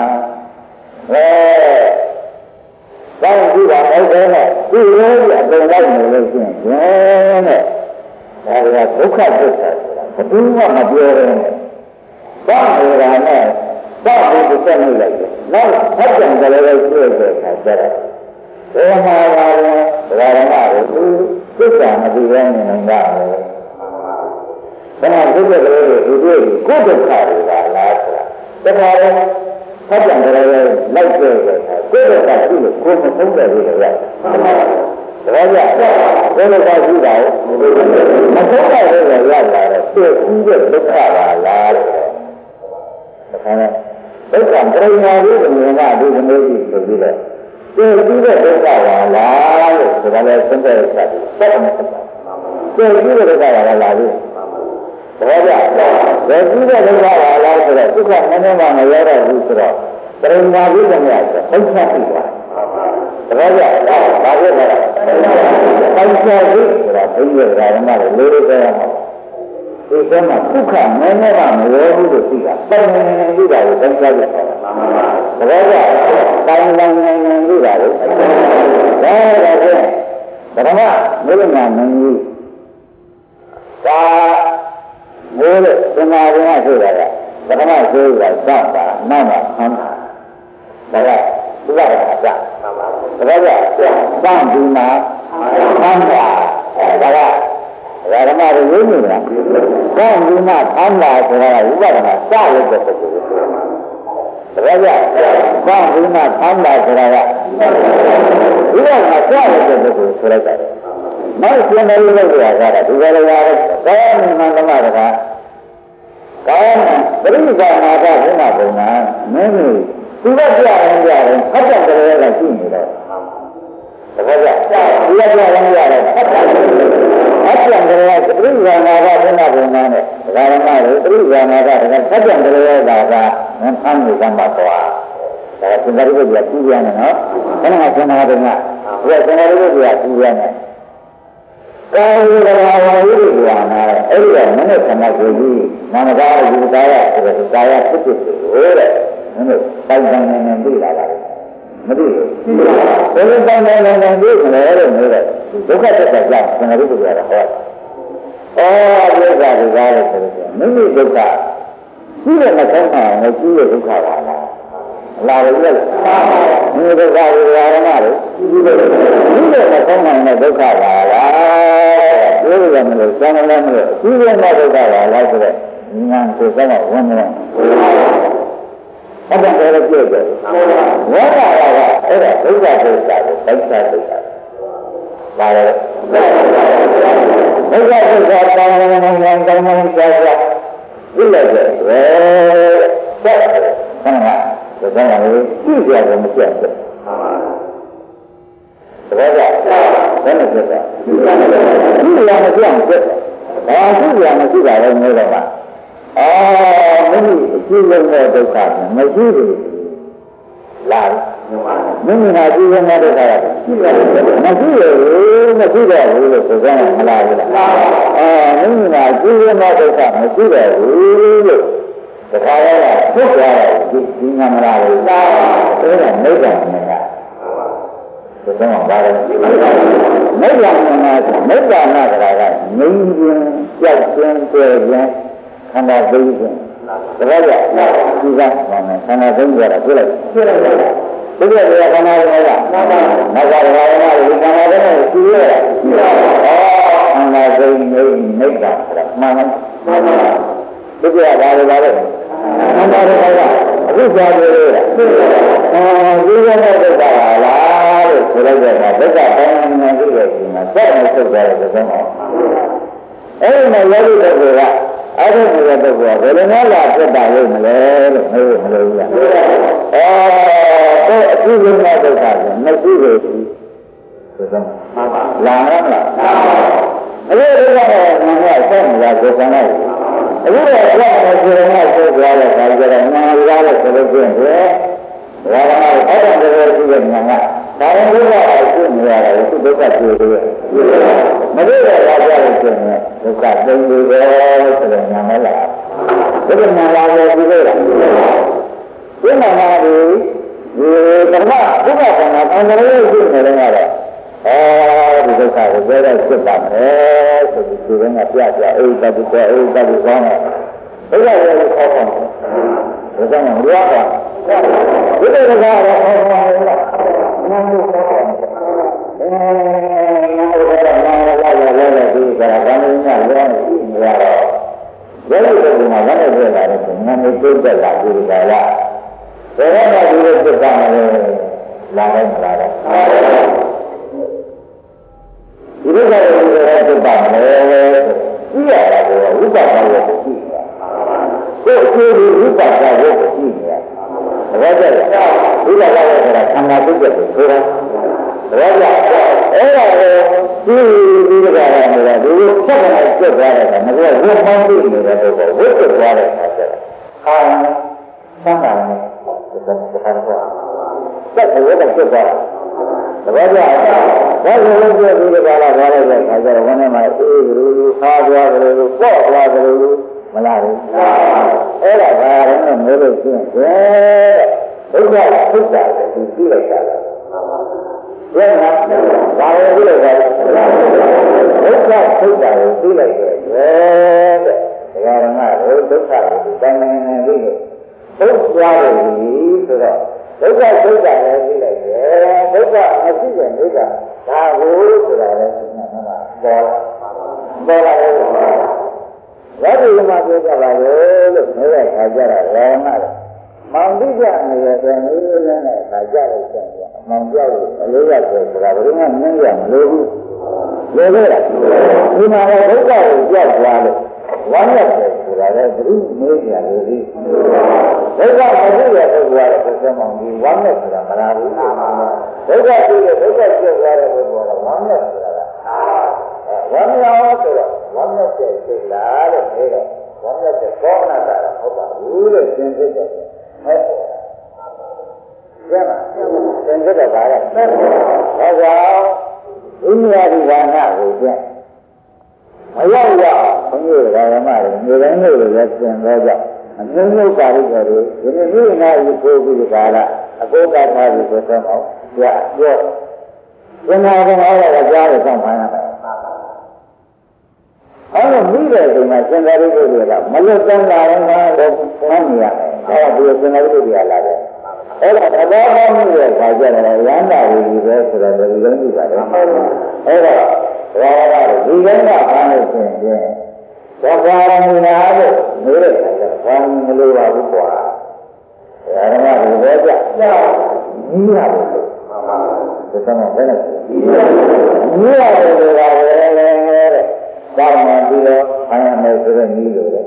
ကောင်းကြည့်ပါအဲ့ဒါနဲ့ဒီလိုအတုံလိုက်နေလို့ရှိရင်တဲ့ဒါကဒုက္ခသစ္စာဆိုတာဘယ်သူမှမပြောရဲနဲ့ဘာလို့လဲနဲ့ဘာလို့ဒီစက်နေလိုက်လဲနောက်ဖတ်ကြံကြလည်းရှိတဲ့အခါကျတော့ဘယ်မှာပါလဲဒါရမကိုသစ္စာမသိဘဲနေနေတာပဲဘယ်မှာဒုက္ခကလေးတွေဒီကိုဒုက္ခတွေကလားဆိုတာတခါလဲဖတ်ကြံကြလည်းလိုက်တဲ့အခါကိုဒုက္ခရှိလို့ကိုမဆုံးတယ်လို့ရတယ်ဒါကြဘယ်လိုပါရှိတာလဲမဆုံးတယ်လို့ရလာတော့သိပြီးတဲ့ဒုက္ခပါလားတဲ့တခါလဲဒုက္ခပရိညာလေးကိုမြင်တာဒီလိုမျိုးကြီးဆိုပြီးတော့သိပြီးတဲ့ဒုက္ခပါလားလို့ဆိုတာလဲသုံးတဲ့အခါဆက်နေတယ်သိပြီးတဲ့ဒုက္ခပါလားလို့ဘောကြဘယ်ကြီးတဲ့ဒုက္ခပါလားဆိုတော့ဒုက္ခနည်းနည်းမှမရတော့ဘူးဆိုတော့ပရိညာလေးကမြတ်ဆိုသိချပြီပါဘာကြဘာဖြစ်လဲပိုက်စားပြီးဆိုတာဘုရားကဓမ္မတွေလေးလေးပြောရမှာဒီကမှာဒုက္ခနည်းနည်းမှမရောဘူးလို့သိတာတိုင်နေပြီးတာကိုသိကြရတာဘာကြတိုင်နေပြီးတာကိုဒါတော့ဖြင့်ဓမ္မမင်းနာမင်းကြီးဒါမိုးလို့သမာဓိနဲ့ဆိုတာကဓမ္မဆိုးတာစတာနောက်မှဆန်းတာဒါကဒီကရတာမှန်ပါဘူးဒါကြစံဒီမှာဆန်းတာဒါကဓမ္မတွေရင်းနေတာစံဒီမှာဆန်းတာဆိုတာကဝိပဿနာစရတဲ့ပုဂ္ဂိုလ်ကိုပြောတာဒါကြစံဒီမှာဆန်းတာဆိုတာကဝိပဿနာစရတဲ့ပုဂ္ဂိုလ်ဆိုလိုက်တာနောက်ကျန်တဲ့လူတွေကဒီကရရတယ်ဘာမှမမှန်တကားကောင်းပရိစ္ဆာနာကဘုရားဘုံမှာမင်းတို့သူကပြရင်ဖတ်တဲ့ကြရကရှိနေတော့တပည့်ကသူကပြရင်ရတယ်ဖတ်တဲ့ကြရကပရိစ္ဆာနာကဘုရားဘုံမှာနဲ့ဒါရမတွေပရိစ္ဆာနာကဖတ်တဲ့ကြရကမင်းဖမ်းနေကြမှာတော့ဒါကသင်္ဃာရိပုတ္တရာကြည့်ရတယ်နော်ခဏခဏသင်္ဃာရိပုတ္တရာဘုရားသင်္ဃာရိပုတ္တရာကြည့်ရတယ်ကာယဝိရဝိရိယနာအဲ့ဒီကမနစ်ခဏကိုကြီးနာမကာယူကာယဆိုတဲ့ကာယဖြစ်ဖြစ်ကိုတဲ့မင်းတို့တိုင်တိုင်နေပြီလားမသိဘူးဘယ်လိုတိုင်တိုင်နေပြီလဲလို့ပြောတယ်ဒုက္ခတက်တဲ့ကြောင့်သင်္ဃာရိပုတ္တရာဟောဒုက္ခဒီကားလို့ဆိုတော့မိမိဒုက္ခကြီးတဲ့မကောင်းတာနဲ့ကြီးတဲ့ဒုက္ခပါလားလာရည်လေမိဒုက္ခဝိရဏလို့ကြီးတဲ့မကောင်းတဲ့ဒုက္ခပါလားပြောရမလို့စောင်းလည်းမလို့ကြီးတဲ့ဒုက္ခပါလားဆိုတော့ဉာဏ်ကိုစောင်းဝင်နေတယ်အဲ့ဒါလည်းပြည့်တယ်ဝေဒနာကအဲ့ဒါဒုက္ခဒုက္ခကိုသိစ္စာဒုက္ခပါလေဒုက္ခဒုက္ခတောင်းနေတယ်တောင်းနေကြကြဒီလိုပဲဆက်တယ်ဆန္ဒဒါကြောင့်လည်းကြည့်ကြရမပြတ်ဘူးဒါကြဘယ်နဲ့ပြတ်တာကြည့်ရမပြတ်ဘူးဘာကြည့်ရမရှိတာလည်းမျိုးတော့ပါမိမိအကြည့်လုံးတဲ့ဒုက္ခမရှိဘူးလားမိမိဟာကြည့်လုံးတဲ့ဒုက္ခကမရှိတော့ဘူးလို့ဆိုကြတယ်မလားဘူးမိမိဟာကြည့်လုံးတဲ့ဒုက္ခမရှိတော့ဘူးလို့ဒါခါရတာဖြစ်သွားတယ်ဒီငါမလားဘူးဒါကနိဗ္ဗာန်နေတာဒါကြောင့်ပါတော့နိဗ္ဗာန်နေတာနိဗ္ဗာန်ဆိုတာကငြိမ်းခြင်းကြောက်ခြင်းကြဲခြင်းခန္ဓာသိခြင်းဒါကြဒီကဘာမှခန္ဓာသိကြတာပြလိုက်ဒီလိုခန္ဓာသိတာမကဘာဝနာကိုခန္ဓာသိနေရှိရတာခန္ဓာသိနေနိဗ္ဗာန်ဆိုတာမှန်ပါဒီကဘာလို့လဲခန္ဓာသိတာအခုကြားပြောရတာဒီကနေ့ဒုက္ခပါလားလို့ဆိုလိုက်တဲ့အခါဒုက္ခတိုင်းနေပြီရဲ့ဒီမှာဆက်မဆုတ်ကြတဲ့သဘောအဲ့ဒီမှာယောဂီပုဂ္ဂိုလ်ကအဲ့ဒီလိုပုဂ္ဂိုလ်ကဘယ်လိုများလာဖြစ်တာလို့မလဲလို့မေးမလို့ဘူးလားအဲ့အကြည့်လုံးတဲ့ဒုက္ခကိုမရှိဘူးဆိုတော့မှန်ပါလာမလားအဲ့ဒီဒုက္ခကငါကဆက်နေတာကိုဆန်းလိုက်အခုတော့ဘုရားကပြောနေဆိုကြတယ်ဒါကြတယ်ငါရရလို့ဆိုလို့ပြင်တယ်ဘာသာအဲ့ဒါတည်းရှိတဲ့ငါကဒါရင်ဒုက္ခအဖြစ်နေရတယ်သူဒုက္ခပြေတယ်မတွေ့ရတာကြလို့ဆိုရင်ဒုက္ခသိနေတယ်ဆိုတော့ညာမလားဘယ်မှာလာလဲဒီလိုလားဒီမှာလာဒီဓမ္မဒုက္ခဆန္ဒအန္တရာယ်ရှိနေတယ်ကတော့ဒီဒုက္ခကိုပြောတော့ဖြစ်ပါမယ်ဆိုပြီးသူကပြပြအေးတတ်တယ်အေးတတ်တယ်ကောင်းတယ်ဘုရားရဲ့ခေါ်တယ်ဒါကြောင့်ဘုရားကဒီလိုကတော့ခေါ်ပါလားနာမည်ခေါ်တယ်နာလာလာဒီကရာဘာလို့ညလောနေနေရတော့ဘယ်လိုလဲဒီမှာလည်းပြောတာလေနာမည်တိုးတက်လာဒီကရာဘယ်တော့မှဒီလိုဖြစ်တာမလဲလာတယ်မလားဒီလိုကလည်းဒီလိုဖြစ်တာမလဲကြည့်ရတာကဝိပဿနာကိုကြည့်တာကိုယ်အကျိုးဒီဝိပဿနာကိုကြည့်နေတာဒါကြတဲ့ဝိပဿနာဆိုတာခန္ဓာသိတဲ့ကိုဆိုတာဒါကြအဲ့ဒါကိုဒီကရာနေတာဒီလိုဆက်နေပြတ်သွားတယ်ကမကွာဝိမှန်းသိနေတဲ့ပုဂ္ဂိုလ်ဝိပဿနာသွားတဲ့အခါကျတော့အာသံဃာနဲ့သက်ဘဝကပြတ်သွားတာဘောကြဘာလို့လဲပြောပြီးကြလားဘာလဲလဲခါကြတော့ဘယ်နဲ့မှအေးဘူးခါသွားတယ်လို့ပေါ့သွားတယ်လို့မလားဘူးအဲ့ဒါဘာလဲနဲ့မိုးလို့ရှင်းတယ်ဒုက္ခသုတ်တာကိုကြည့်လိုက်တာလားဘယ်မှာဘာလို့ကြည့်လိုက်တာလဲဒုက္ခသုတ်တာကိုကြည့်လိုက်တယ်တဲ့တရားဓမ္မကိုဒုက္ခကိုတိုင်းနေနေပြီးသုတ်သွားတယ်ဆိုတော့ဒုက္ခသုတ်တာလည်းကြည့်လိုက်တယ်ဒုက္ခအဖြစ်ရဲ့ဒုက္ခဒါကိုဆိုတာလည်းသိနေမှာပေါ်လာတယ်ဝိဓိယမှာပြောကြပါလေလို့ပြောတဲ့ခါကြတာလည်းမှလည်းမောင်တိကျနေရတဲ့နည်းနဲ့ခါကြလို့ဆိုရင်မောင်ပြောက်လို့အလေးရတယ်ဆိုတာဘယ်တော့မှမင်းရမလို့ဘူးလေလေဒီမှာလည်းဒုက္ခကိုကြောက်သွားလို့ဝမ်းရတယ်ဆိုတာလည်းဘုရားမေးကြလို့ဒီဒုက္ခမသိရတဲ့ဘုရားလည်းပြောမှဒီဝမ်းရဆိုတာမလားဘူးဒုက္ခသိရဒုက္ခကြောက်သွားတဲ့ဘုရားလည်းဝမ်းရဆိုတာကဝမ်းရောဆိုတော့ဝမ်းရတဲ့စိတ်လားလို့ပြောတော့ဝမ်းရတဲ့ကောမနာတာဟုတ်ပါဘူးလို့သင်သိတယ်ဟုတ်ပါကျမ်းပါသင်သိတော့ဗါလဲဟုတ်ပါဘုရားဒီဘာနာကိုကျင့်မရောက်ရဘုရားဓမ္မတွေနေတိုင်းလို့လည်းသင်တော့ကြအမျိုးမျိုးပါလိမ့်တယ်ဒီနေ့ဒီနာယူကိုပြီးကြလားအကောကထားပြီးဆိုတော့ကြာပြောသင်္ဃာကလည်းကြားလို့ဆောင်ပါရမယ်အဲ့လိုပြီးတဲ့ချိန်မှာသင်္ဃာရိပုတ္တရာမလွတ်တမ်းလာတော့မှန်းနေရတယ်အဲ့ဒါဒီသင်္ဃာရိပုတ္တရာလာတယ်အဲ့ဒါသဘောပေါက်မှုရဲ့ခါကျတော့ရဟန္တာဝိကြီးပဲဆိုတော့ဒီလိုကြည့်ပါတယ်အဲ့တော့ဘာသာဒီကနေ့ကဘာလို့ဆိုရင်သဘာဝနာလို့နေတဲ့ခါကျတော့ဘာမလို့ပါဘူးကွာဓမ္မဒီဘောကြနီးရတယ်ဒီတော့ဘယ်နဲ့နီးရတယ်ဆိုတာလည်းဒါမှမပြီးတော့အာရမေဆိုတဲ့နီးလို့လေ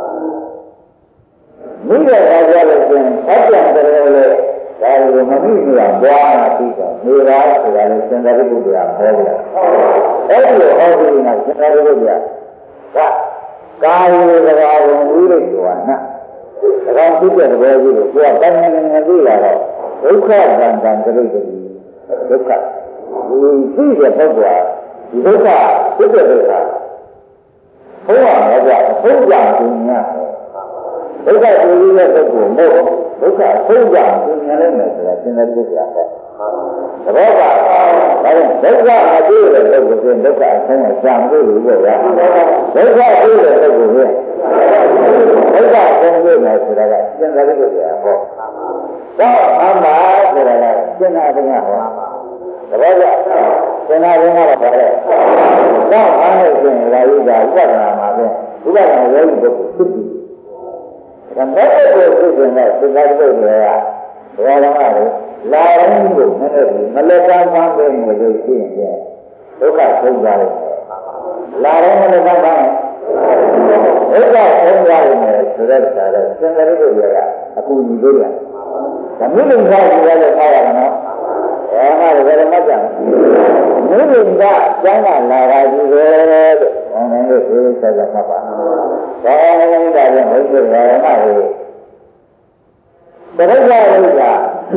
မိတဲ့အခါကျလို့ရှင်ဖတ်ပြန်တယ်လေဒါလိုမမိနေတာဘွားတာပြီးတော့နေတာဆိုတာလေစင်္သာရိပုတ္တရာဟောတယ်အဲ့ဒီလိုဟောပြီးမှစင်္သာရိပုတ္တရာကကာယေကဘာဝံဝိရိတဝနာဒါကသိတဲ့သဘောကြီးကိုကိုယ်ကတိုင်းနေနေသိလာတော့ဒုက္ခဗန္တံကရိတ္တိဒုက္ခဒီသိတဲ့ပုဂ္ဂိုလ်ဒီဒုက္ခဖြစ်တဲ့ဒုက္ခဘုရားလည်းကြဘုရားရှင်များဒုက္ခသိတဲ့ပုဂ္ဂိုလ်မို့ဒုက္ခဆုံးကြရှင်များလည်းမယ်ဆိုတာသင်တဲ့ပုဂ္ဂိုလ်ကသဘောကဒါနဲ့ဒုက္ခအကျိုးတဲ့ပုဂ္ဂိုလ်ကဒုက္ခအဆုံးကိုရှာမလို့လို့ဗျာဒုက္ခအကျိုးတဲ့ပုဂ္ဂိုလ်ကဒုက္ခဆုံးလို့မယ်ဆိုတာကသင်တဲ့ပုဂ္ဂိုလ်ကဟောတော့အမှန်ဆိုတာကသင်္ဃာပညာဟောသဘောကျသင်္ဃာပညာတော့ပါတယ်တော့အားလို့ရှင်လာရတာဥပဒနာမှာပဲဥပဒနာရောပုဂ္ဂိုလ်ဖြစ်ပြီးဒါမဲ့ကိုဖြစ်နေတဲ့သင်္ဃာပုဂ္ဂိုလ်ကဘောဓမတွေလာရင်းကိုမနဲ့ဒီမလက်ကားမှန်းပဲနေလို့ရှိရင်ဒုက္ခဆုံးသွားတယ်လာရင်းမလက်ကားမှန်းဒုက္ခဆုံးသွားတယ်ဆိုတဲ့အခါတော့သင်္ဃာပုဂ္ဂိုလ်ကအကူညီပေးရတယ်ဒါမျိုးလုံးစားကြည့်ရတဲ့ခါရနော်အဲ့ဒါလည်းဘယ်မှာကြံမျိုးလုံးကကျမ်းကလာတာကြီးပဲလို့ဘုံနေလို့ပြောဆက်ကြမှာပါဒါလည်းဒါလည်းဘုရားဓမ္မတွေတရိယာဥစ္စာ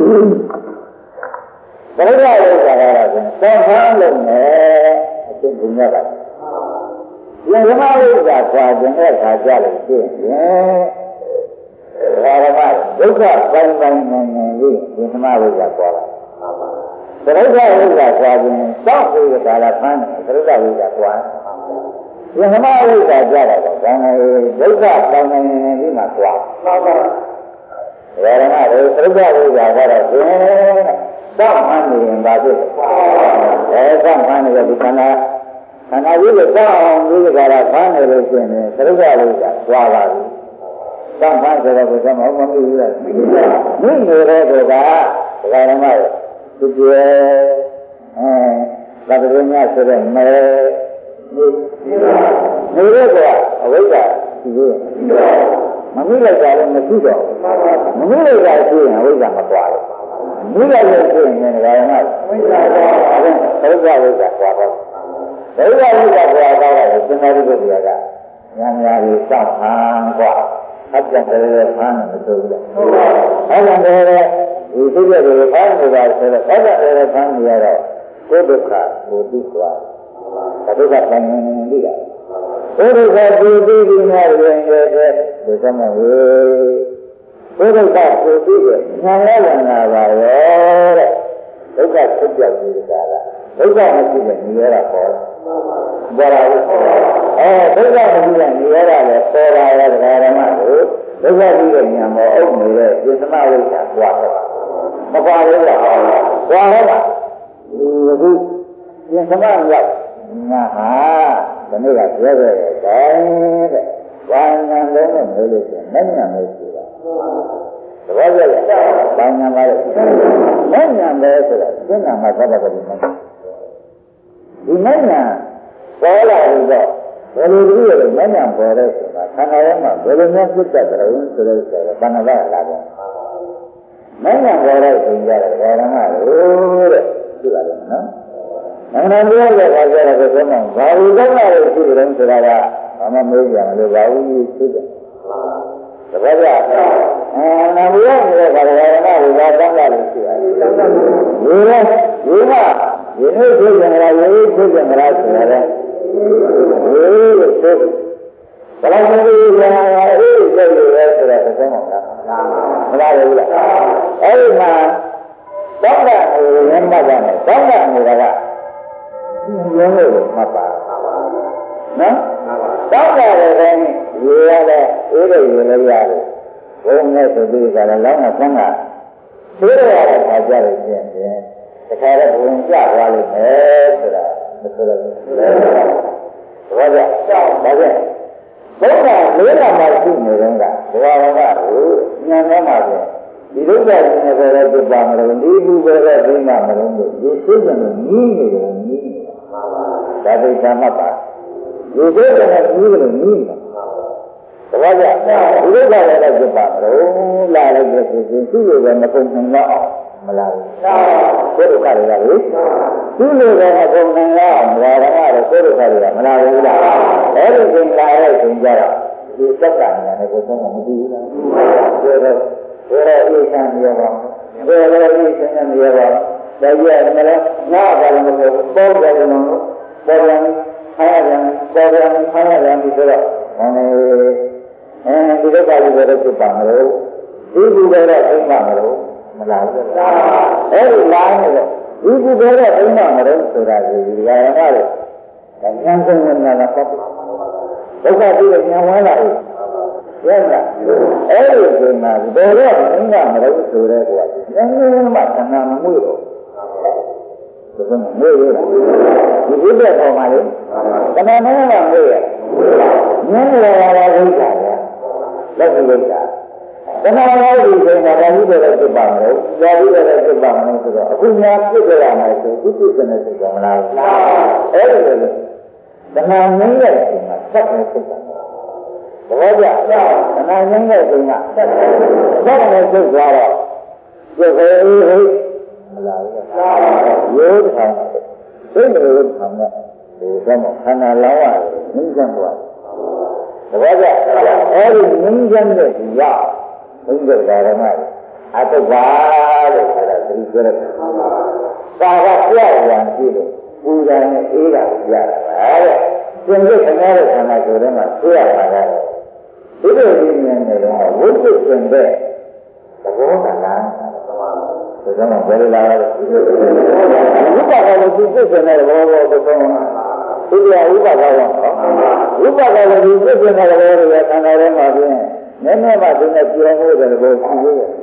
ကတော့သံဃာလုံးနဲ့အသိဉာဏ်ပါဒီဓမ္မဥစ္စာခွာခြင်းနဲ့ခါကြလို့ရှိရင်ဘာဝဒုက္ခပိုင်းပိုင်းနေလေးဒီဓမ္မဥစ္စာခွာတာသရိယာဥစ္စာခွာခြင်းသောက်ပြီးကြတာဖမ်းတယ်သရိယာဥစ္စာခွာဒီဓမ္မဥစ္စာကြတာကဘာလဲဒုက္ခပိုင်းပိုင်းနေပြီးမှခွာဝေဒနာတွေသစ္စာဝိဇ္ဇာကတော့ဒီစောင့်မှန်းနေရင်ပါဖြစ်တယ်စောင့်မှန်းနေတဲ့ဒီခန္ဓာကြီးကိုစောင့်အောင်ပြီးကြတာဖမ်းနေလို့ရှိရင်သစ္စာဝိဇ္ဇာကြွားပါပြီစောင့်မှန်းဆိုတော့ဘုရားမဟုတ်မပြီးဘူးမိနေတဲ့ကောဒကာရမရဲ့သူကျဲသတ္တဝိညာဆိုတဲ့မဲနေတဲ့ကအဝိဇ္ဇာရှိသေးမမိလိုက်တာလည်းမရှိတော့မမိလိုက်တာရှိရင်အဝိဇ္ဇာမပွားဘူးမိလိုက်လို့ရှိရင်လည်းဒါမှဝိဇ္ဇာတော့ဘုရားဝိဇ္ဇာပွားတော့ဘုရားဝိဇ္ဇာပွားတော့လည်းသင်္ဃာရိပုတ္တရာကညာညာကြီးစောင့်ဟန်กว่าအပြတ်တယ်ဖမ်းနေလို့ဟုတ်ကဲ့အဲ့ဒါလည်းဒီသိတဲ့တွေဖမ်းနေတာဆိုတော့အဲ့ဒါလည်းဖမ်းနေရတော့ကိုယ်ဒုက္ခကိုသိသွားဒုက္ခတိုင်းနေပြီလားကိုယ်ဒုက္ခကိုသိပြီးမှရင်ရဲ့ဒုက္ခမဝေကိုယ်ဒုက္ခကိုသိတဲ့ဉာဏ်လည်းဝင်လာပါရဲ့တဲ့ဒုက္ခဖြစ်ပြောက်နေတာကဒုက္ခမရှိတဲ့နေရတာပေါ်ပေါ်လာဘူးဒုက္ခမရှိတဲ့နေရတာလည်းပေါ်လာရတဲ့ဓမ္မကိုဒုက္ခရှိတဲ့ဉာဏ်ပေါ်အုပ်နေတဲ့ပြသမဝိဇ္ဇာပွားတော့မပွားလို့လားပွားတော့လားဒီအခုပြသမရောက်ငါဟာဒီနေ့ကပြောခဲ့တဲ့တိုင်းတဲ့ဘာညာလုံးနဲ့မျိုးလို့ဆိုမညာမျိုးဆိုတာသဘောကျလားဘာညာပါလဲမညာပဲဆိုတာသင်္နာမှာသဘောတည်းမညာဒီမညာပေါ်လာပြီးတော့ဘယ်လိုလုပ်ရလဲမညာပေါ်တဲ့ဆိုတာခန္ဓာထဲမှာဘယ်လိုမျိုးဖြစ်တတ်တယ်ဆိုလို့ဆိုတော့ဘာနာလာလာတယ်မညာပေါ်တဲ့သင်ကြတယ်ဘာရမလို့တဲ့ဒီပါလေနော်နာမည်ရတဲ့အခါကျတော့ဘယ်မှာဘာလို့ကောင်းလာလို့ရှိတယ်ဆိုတာကဘာမှမေးကြမလို့ဘာလို့ရှိတယ်တပည့်ကနာမည်ရတဲ့အခါကျတော့ဘာလို့ကောင်းလာလို့ရှိတယ်ဒီကဒီနေ့ဖြစ်ကြမလားရေးဖြစ်ကြမလားဆိုတော့ရေးဖြစ်ဘယ်လိုမျိုးလဲအေးစိတ်လို့လဲဆိုတော့သုံးပါလားမလားဘူးလားအဲ့ဒီမှာသောတာကိုရမ်းမှတ်တယ်သောတာဆိုတာကရုံးလို့မှတ်ပါနော်သောတာရဲ့တိုင်းရေရတဲ့အေးတဲ့ရေလည်းရတယ်ဘုံနဲ့ဆိုပြီးကြတယ်လောင်းကဆန်းကသိရတဲ့အခါကျတော့ပြင်တခါတော့ဝင်ကြသွားလိမ့်မယ်ဆိုတာမဆိုတော့ဘူးဘာကြဘာကြဘုရားလေးလာမှရှိနေတော့ကဘဝကကိုဉာဏ်နဲ့မှဆိုဒီဒုက္ခရှင်နဲ့ပဲပြပါမလို့ဒီဘူးပဲသိမှမလို့ဒီသိတဲ့နည်းနေတယ်နည်းဒါသိချာမှတ်ပါဒီသိတဲ့နည်းလို့နည်းတပည့်ကြဒီဒုက္ခလည်းပြပါမလို့လာလိုက်တဲ့ဆိုရင်သူ့လိုပဲမကုန်နိုင်တော့မလားကိုယ်ဒုက္ခတွေကလေသူ့လိုပဲမကုန်နိုင်တော့မလားတော့ကိုယ်ဒုက္ခတွေကမလားဘူးလားအဲ့ဒီသင်္ခါရသင်ကြတော့ဒီစက္ကန့်နဲ့ကိုယ်ဆုံးမသိဘူးလားပြောတော့ဘယ်လိုအေးချမ်းနေရပါဘယ်လိုအေးချမ်းနေရပါဒါကြည့်ရတယ်မလားငါကလည်းမဟုတ်ပေါ်တယ်လို့ပေါ်တယ်ခါရတယ်ပေါ်တယ်ခါရတယ်ဒီဆိုတော့ဒီဒုက္ခတွေပဲဖြစ်ပါမလို့ဒီဘူးပဲတော့အိမ်ပါမလို့မလားဘူးအဲ့ဒီလားနေတော့ဒီဘူးပဲတော့အိမ်ပါမလို့ဆိုတာဒီကရမလို့ဉာဏ်ဆုံးနေတာကပတ်ဒုက္ခပြီးဉာဏ်ဝင်လာပြီရလားအဲ့ဒီအချိန်မှာဘယ်တော့အင်းကမလို့ဆိုတဲ့ကွာနည်းနည်းမှခဏမမွေ့တော့ဒီကမွေ့ရလားဒီဘုဒ္ဓပေါ်မှာလေခဏနည်းနည်းမှမွေ့ရညနေလာဝိဇ္ဇာလက်ဝိဇ္ဇာခဏလိုက်ဒီအချိန်မှာဒါကြီးတယ်ဖြစ်ပါမလို့ဒါကြီးတယ်ဖြစ်ပါမလို့ဆိုတော့အခုများဖြစ်ကြရမယ်ဆိုသူပြည့်စုံတဲ့စိတ်ကမလားအဲ့ဒီလိုခဏငင်းတဲ့အချိန်မှာဆက်နေဖြစ်တာဘောကြခဏငင်းတဲ့အချိန်မှာဆက်နေဖြစ်သွားတော့ဒီဟေးမလားရိုးထောင်သိနေရိုးထောင်နဲ့ဒီတော့ခန္ဓာလောင်းရတယ်ငင်းကြသွားတယ်ဘောကြအဲ့ဒီငင်းကြတဲ့ဒီရဘုရားဓမ္မအတ္တပါလို့ဆိုတာသတိကျတယ်ကာကပြောက်ရန်ကြည့်လို့ပူတယ်နဲ့အေးတာကြရတာပါတဲ့သင်္ကေတခဏတဲ့ခန္ဓာကိုယ်ထဲမှာသိရပါတာဒီလိုဒီဉာဏ်နဲ့တော့ဝိသုသင်တဲ့သဘောကလားဒါကြောင့်ဘယ်လိုလာလဲဝိပဿနာလို့ဒီသိတဲ့သဘောကိုသုံးမှာဒီကဝိပဿနာရောဝိပဿနာလို့ဒီသိတဲ့သဘောတွေခန္ဓာထဲမှာပြင်းနည်းနည်းမှသူနဲ့ပြောလို့တဲ့ဘောရှိသေးတယ်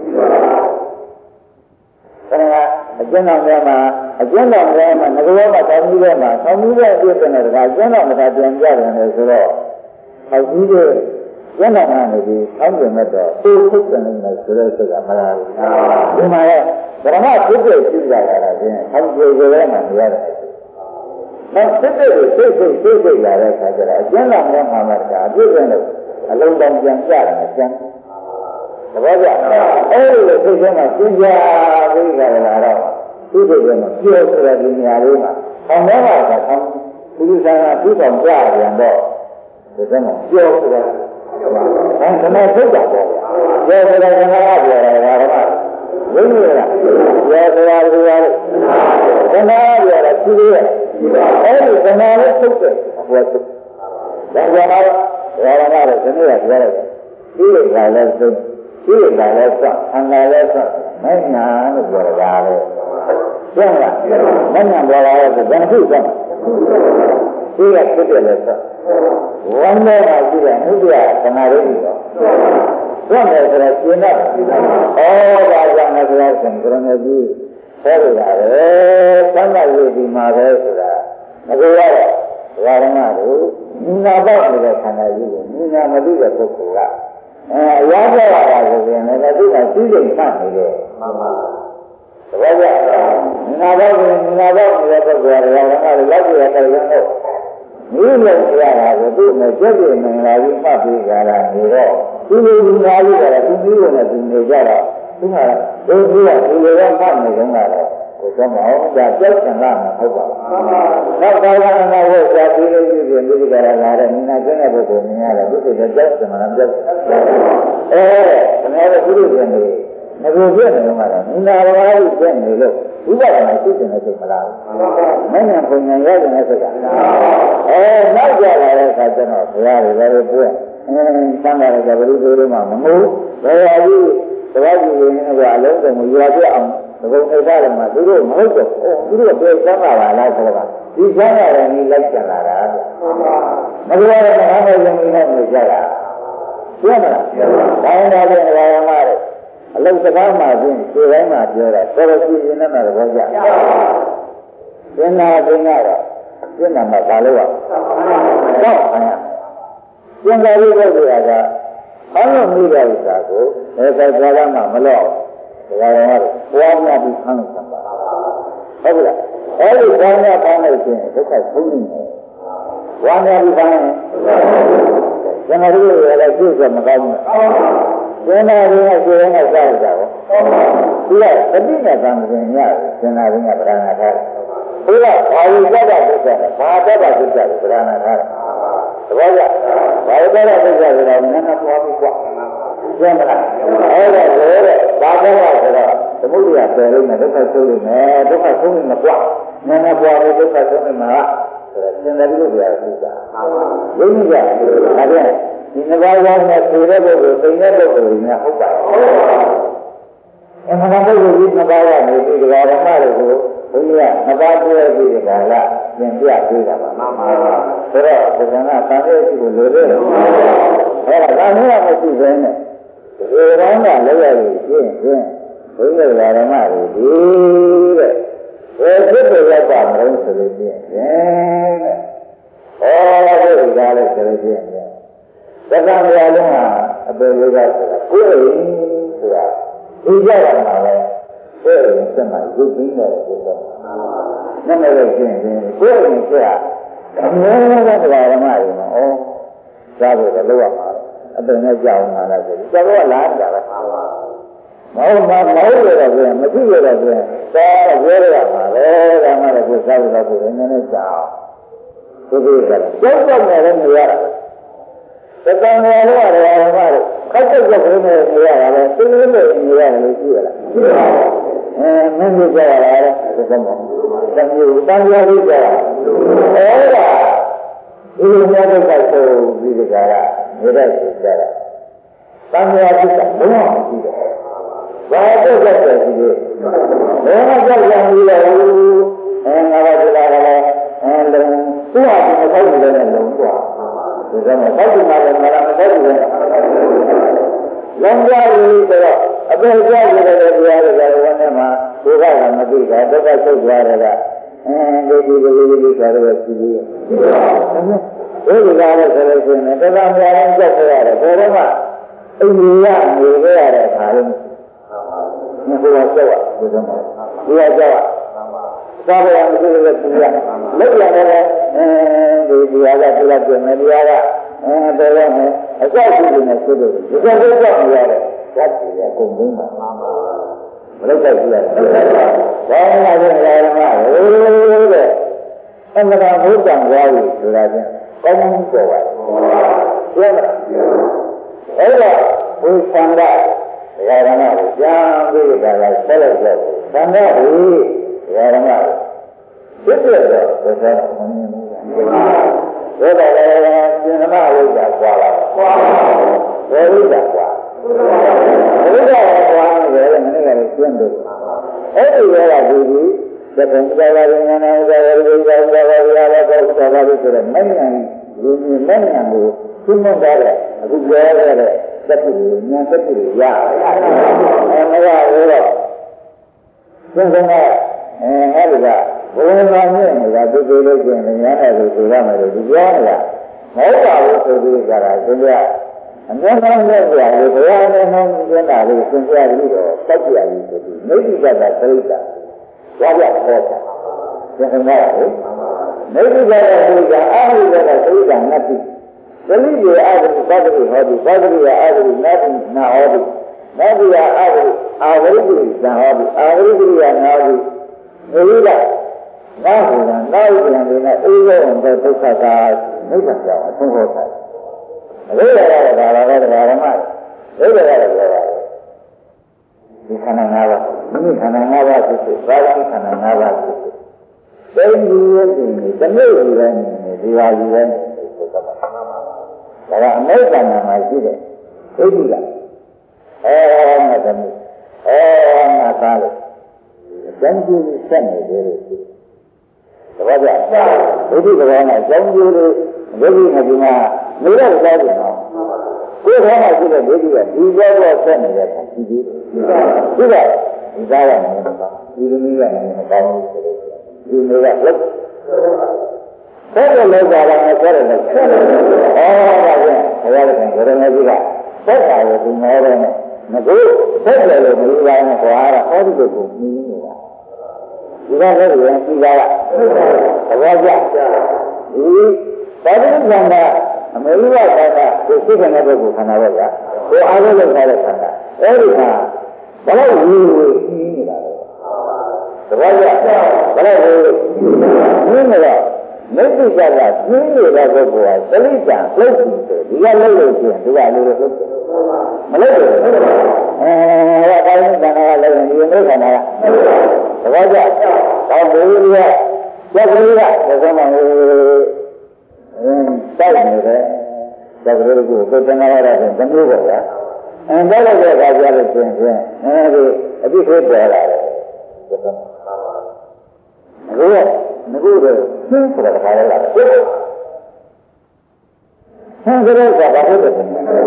ခဏအကျဉ်းတော်ထဲမှာငကောမှာတောင်းပြီးတဲ့မှာတောင်းပြီးတဲ့အဖြစ်တဲ့တခါအကျဉ်းတော်မှာပြန်ကြတယ်လေဆိုတော့ဟောပြီးတဲ့ကျဉ်းတော်မှာနေပြီးဆောင်းပြင်မဲ့တော့သိသိတဲ့နေမှာဆိုတော့ဆိုတာမလားဒီမှာရဲ့ဗရမဖြစ်ဖြစ်ရှိကြတာလားချင်းဟောပြေပြေထဲမှာနေရတယ်နောက်ဖြစ်ဖြစ်သိလာတဲ့အခါကျတော့အကျဉ်းတော်ထဲမှာအပြည့်စုံလို့အလုံးပေါင်းပြန်ကြတယ်ပြန်သဘောကျအဲ့ဒီလိုသိချင်းမှာကျင်းကြပြီးကြလာတော့သူ့ဘက်ကမှာပြောဆိုတဲ့ဒီနေရာလေးမှာအောင်တော့ကဘုရားကသူ့ဆောင်ကြပြန်တော့ဒီကမှာပြောဆိုတာဓမ္မထုတ်တာပေါ့ပြောဆိုတာကပြောတာဓမ္မဝိညာဉ်ကပြောဆိုတာကဓမ္မပြောတာရှိသေးရဲ့အဲဒီသမားလေးထုတ်တယ်ဟောထုတ်ဒါကြောင့်ရောရမတဲ့ဒီနေ့ကပြောရတယ်ဒီလိုကလည်းသုံးဒီလိုကလည်းစအင်္ဂါလည်းစမညာလို့ပြောရတာလေကျန်လားမညာပြောရတဲ့ဘယ်နှခုကျန်ဒီကဖြစ်တယ်လေစဝမ်းနဲ့ရှိတဲ့ဥဒ္ဒရာသမားလေးတွေတော့ဘယ်နဲ့ဆိုတော့ရှင်းတော့ဒါကြောင့်လည်းပြောရှင်ကရဏကြီးဟောရတာလေသံဃာရေးဒီမှာပဲဆိုတာငါတို့ကတော့ဓမ္မတို့နာပေါ့နေတဲ့ခန္ဓာကြီးကိုနာမသိတဲ့ပုဂ္ဂိုလ်ကအရာပြောရတာဆိုရင်လည်းသူကသိစိတ်မှတ်နေတယ်မှန်ပါတပည့်ကနာပေါ့နေတဲ့ပုဂ္ဂိုလ်ကဓမ္မတွေလောက်ပြရတယ်လို့မိလို့ရတာကိုသူ့နဲ့ကြက်ပြင်းနေလာပြီးမှတ်ပြီးကြတာနေတော့ဒီလိုဒီနာကြီးကလည်းသူပြီးလို့နဲ့သူနေကြတော့သူကဒုက္ခကဒီလိုတော့မှတ်နေကြတာကိုတော့မဟုတ်ဒါကြောက်စံလာမှာဟုတ်ပါဘူး။နောက်ဘာသာနာဝတ်စာပြီးလို့ပြည့်ပြည့်ကြရလာတဲ့နိနာကျင်းတဲ့ပုဂ္ဂိုလ်မြင်ရတယ်ဒီလိုကြောက်စံလာကြောက်ခဏတော့ပြုလို့ပြန်နေငါတို့ပြည့်နေတော့မှနိနာဘာလို့ပြည့်နေလို့ဥပဒနာရှိတဲ့စိတ်မလား။မဉ္ဇဉ်ပုံဉ္ဇဉ်ရတဲ့စိတ်ကနောက်ကြလာတဲ့အခါကျတော့ဘုရားတွေလည်းပြည့်သံဃာတွေကဘယ်လိုတွေမှမဟုတ်ဘယ်ဟာကြီးသဘာဝကြီးနေကအလုံးစုံကိုရွာပြအောင်ဒီကုန်းအိတ်သားတွေမှာသူတို့မဟုတ်တော့သူတို့ပြေစမ်းပါလားဆိုတော့ဒီစမ်းရတယ်นี่လိုက်ကြလာတာဗျမပြောရတဲ့ငါးမျိုးယုံကြည်နေနေကြတာပြောမလားတိုင်းသားတဲ့ဓမ္မတွေအလုံးစကားမှာပြင်ခြေတိုင်းမှာပြောတာတော်တော်ကြည့်နေတယ်ဘောကြကျင်နာကျင်ကတော့ကျင်နာမှာဘာလို့တော့ခံရကျင်နာလို့ပြောကြတာအလုံးမိတဲ့ဥစ္စာကိုဘယ်ကဘာမှမလို့ဒါကလည်းပွားများပြီးဆန်းလို့ဆန်းပါဟုတ်ကဲ့အဲဒီပွားများပေါင်းလို့ရှိရင်ဒုက္ခဆုံးနေတယ်ပွားများပြီးဆန်းရင်ကျန်တော်တို့လည်းပြည့်စုံမကောင်းဘူးကျန်တော်တွေကကိုယ်နဲ့စားရတာကိုဒီကတတိယသံဃာရှင်ရတယ်ကျန်တော်တွေကဗရဏာထားတယ်ဒီကဘာဝိသတ္တသစ္စာနဲ့ဘာတတ္တသစ္စာကိုဗရဏာထားတယ်သဘောကျဘာဝိသတ္တသစ္စာဆိုတာနည်းနည်းပွားပြီးကွာကျန်မလားအဲ့ဒါဆိုတော့ဘာကြောင့်လဲဆိုတော့သမုဒ္ဒရာပယ်လို့နဲ့ဒုက္ခဆုံးလို့နဲ့ဒုက္ခဆုံးလို့မကွာနည်းနည်းပွားပြီးဒုက္ခဆုံးလို့မှာဆိုတော့သင်္တယ်လို့ပြောရသူကရင်းကြဒါပြန်ဒီနှစ်ပါးရောနဲ့သိတဲ့ပုဂ္ဂိုလ်သိတဲ့ပုဂ္ဂိုလ်များဟုတ်ပါဘူးအမှန်တရားကိုဒီနှစ်ပါးကနေဒီဓမ္မတွေကိုဘုရားနှစ်ပါးတွေ့ပြီးဒီကလာပြင်ပြပေးတာပါမှန်ပါဆိုတော့ဘုရားကတန်တဲ့ရှိကိုလိုတယ်အဲ့ဒါကလည်းမရှိဘဲနဲ့ဒီရောင်းကလည်းရည်ရှင်းရှင်းဘုရားဓမ္မတွေဒီတဲ့ဘယ်ဖြစ်တယ်ရောက်ပါမလို့ဆိုလို့ချင်းတဲ့ဟောဒီကားလည်းဆိုလို့ချင်းသက္ကမရလုံးကအပေလေးကဆိုတာကိုယ်အိမ်ဆိုတာဒီကြရမှာပဲကိုယ်အိမ်ဆက်မှာရုပ်ပြီးတယ်ဆိုတော့နည်းနည်းလေးရှင်းရှင်းကိုယ်အိမ်ဆိုတာအများကြီးတရားဓမ္မတွေမှာသာဖို့တော့လောက်ရမှာအပင်နဲ့ကြောင်းလာတယ်ဆိုတော့တော့လားကြပါမဟုတ်ပါမဟုတ်ရတော့ပြန်မရှိရတော့ပြန်သာရဲရမှာပဲဒါမှလည်းကိုယ်စားလို့တော့နည်းနည်းကြောင်းဒီလိုကကြောက်တော့လည်းမရတာသက္ကံရလို့ရတယ်ဓမ္မတွေခက်ခက်ကြုံနေနေရတာပဲသိနေနေနေရတယ်လို့ရှိရလားမင်းတို့ကြောက်ရတာလေဒီကမှာတမျိုးတန်ရလေးကြောက်အဲ့ဒါဒီလိုမျိုးတော့ဆိုပြီးကြတာနေတဲ့ဆိုကြတာတန်ရဖြစ်တာဘုရားမရှိတယ်ဘာတော့ကြောက်တယ်ဒီလိုဘယ်မှာကြောက်ရမလဲငါကဒီလာကလည်းလုံးသူ့ဟာဒီမဆိုင်ဘူးလည်းလုံးသွားဒီကမှာသောက်မှာလည်းမလားမသောက်ဘူးလည်းလုံးကြရည်ဆိုတော့အပေကြောက်ရတဲ့တရားတွေကလည်းဝန်ထဲမှာဒုက္ခကမသိတာဒုက္ခဆုတ်သွားတယ်ကဒီဆိုတော့ရှိသေးတယ်ဒီလိုကားလည်းဆိုလို့ရှိရင်တဏှာများရင်ကြောက်ရရတယ်ဘယ်တော့မှအိမ်ကြီးရနေရတဲ့အခါလေးမရှိဘူးကြောက်ရဒီလိုမျိုးဒီကကြောက်ရသာဝရမရှိတဲ့သူရလက်ရတယ်ဒီတရားကပြတ်ပြမယ်တရားကတော်ရမယ်အကြောက်ရှိနေဆိုလို့ဒီကကြောက်ရရတယ်ဓာတ်ကြီးအကုန်လုံးပါမလုပ်တတ်ဘူးလားဘာမှမလုပ်ရမှာလို့တဲ့အမှန်တရားဘုရားကြားရည်ဆိုတာချင်းကောင်းကောင်းပြောပါပြောမလားအဲ့တော့ဘုရားကတရားဓမ္မကိုကြားပြီးကြတာဆက်လက်လို့သံဃာ့ကိုတရားဓမ္မကိုဖြစ်ဖြစ်တော့ဘယ်တော့မှမမြင်ဘူး။ဘယ်တော့လဲရှင်သမဝိဇ္ဇာကွာလာကွာဘယ်ဝိဇ္ဇာကွာဝိဇ္ဇာကွာနေတယ်မနေ့ကလည်းရှင်းတယ်အဲ့ဒီရောကဒီသက္ကံကြပါရင်ငါနာကြပါရင်ကြပါရင်လည်းကောက်ကြပါလို့ဆိုတော့မဉ္ဇဉ်ဒီမဉ္ဇဉ်ကိုသိမှတ်တဲ့အခုပြောရတဲ့သက္ကတိဉာဏ်သက္ကတိရအဲမရဘူးတော့သင်္ခါရအဲ့ဒီကဘုရားမြင့်နေတာဒီလိုလို့ကျင်ဉာဏ်နဲ့လို့ဆိုရမယ်လို့ဒီပြောနေတာမဟုတ်ပါဘူးဆိုပြီးကြတာသူကအများဆုံးရဲ့ကြာလို့ဘုရားနဲ့နှောင်းကျင်းတာလေးသင်ပြပြီးတော့တောက်ပြရည်ဆိုပြီးမိစ္ဆာကပြိတ္တာရရခေါ်တာသင်္ခါရကိုမိစ္ဆာကပြိတ္တာအာဟုကပြိတ္တာငတ်ပြီသတိရအာဟုသတ္တိဟောတိသတ္တိရအာဟုနာတိနာဟောတိနာတိရအာဟုအာဝိတိသံဟောတိအာဝိတိရနာတိဝိရိယနာဟုနာနာဟုဉာဏ်တွေနဲ့အေးရောတဲ့ဒုက္ခကနိဗ္ဗာန်ကြောင့်အဆုံးဟောတာအရေးရတာဒါလာတဲ့ဓမ္မတွေဒါလည်းပြောပါတယ်ဒီခန္ဓာ၅ပါးဒီခန္ဓာ၅ပါးဖြစ်ဖြစ်ဘာလို့ခန္ဓာ၅ပါးဖြစ်ဖြစ်သိဉ္ဇဉ်ရဲ့ဒီနေ့ဒီနေ့ဒီဟာဒီတိုင်းဆိုတာပါဒါကအမေရိကန်မှာရှိတယ်ဒိဋ္ဌိကငါသမီးငါသားလို့ကျမ်းကျိုးဆက်နေတယ်လို့တပည့်ကြဒိဋ္ဌိကဘာနဲ့ကျမ်းကျိုးလို့ဒိဋ္ဌိကဒီမှာနေရတဲ့ကြားတယ်နော်ကိုယ်ထဲမှာရှိတဲ့ဒိဋ္ဌိကဒီကြောတော့ဆက်နေတဲ့ပုံကြည့်ပြီးဒီကဒီသားရနေမှာဒီလိုမျိုးရနေမှာကောင်းလို့ဆိုလို့ဒီမျိုးကလက်ဆက်လို့လောက်တာလည်းဆက်ရတယ်ဆက်တယ်ဒါပြန်ဘုရားကဘုရားကြီးကဆက်တာကိုဒီမှာတော့ငါတို့ဆက်တယ်လို့ပြောတာနဲ့ကွာဟောဒီလိုကိုမြင်နေတာဒီကလည်းပြန်ပြီးသားကသဘောကျဒီသာသနာ့ဘာသာအမေရိကဘာသာကိုသိတဲ့ဘက်ကိုခန္ဓာပဲဗျာကိုအားလုံးလောက်ထားတဲ့ခန္ဓာအဲ့ဒီမှာဘယ်လိုဝီဝီကြီးနေတာလဲသဘောကျဘယ်လိုဝီဝီနေတာမိစ္ဆာကပြင်းနေတဲ့ပုဂ္ဂိုလ်ကသတိတံလှုပ်ပြီးဆိုဒီကလှုပ်လို့ရှိရင်ဒီကလေးတွေလှုပ်တယ်မလှုပ်ဘူးဟောတိုင်းကံကလည်းဒီလိုခန္ဓာကသဘောကျဟောဘုရားကျက်ကလေးကဘယ်မှာတိုက်နေတယ်ကျက်ကလေးကိုသိတဲ့နာရတဲ့သမျိုးပေါ့ဗျာတိုက်လိုက်တဲ့အခါကျတော့ရှင်ဖြင့်ဒီအပြစ်ဖြစ်ပေါ်လာတယ်ငါတို့ဆင်းဆိုတာကလည်းလာတယ်ဆင်းကြတဲ့ကဘာဖြစ်တယ်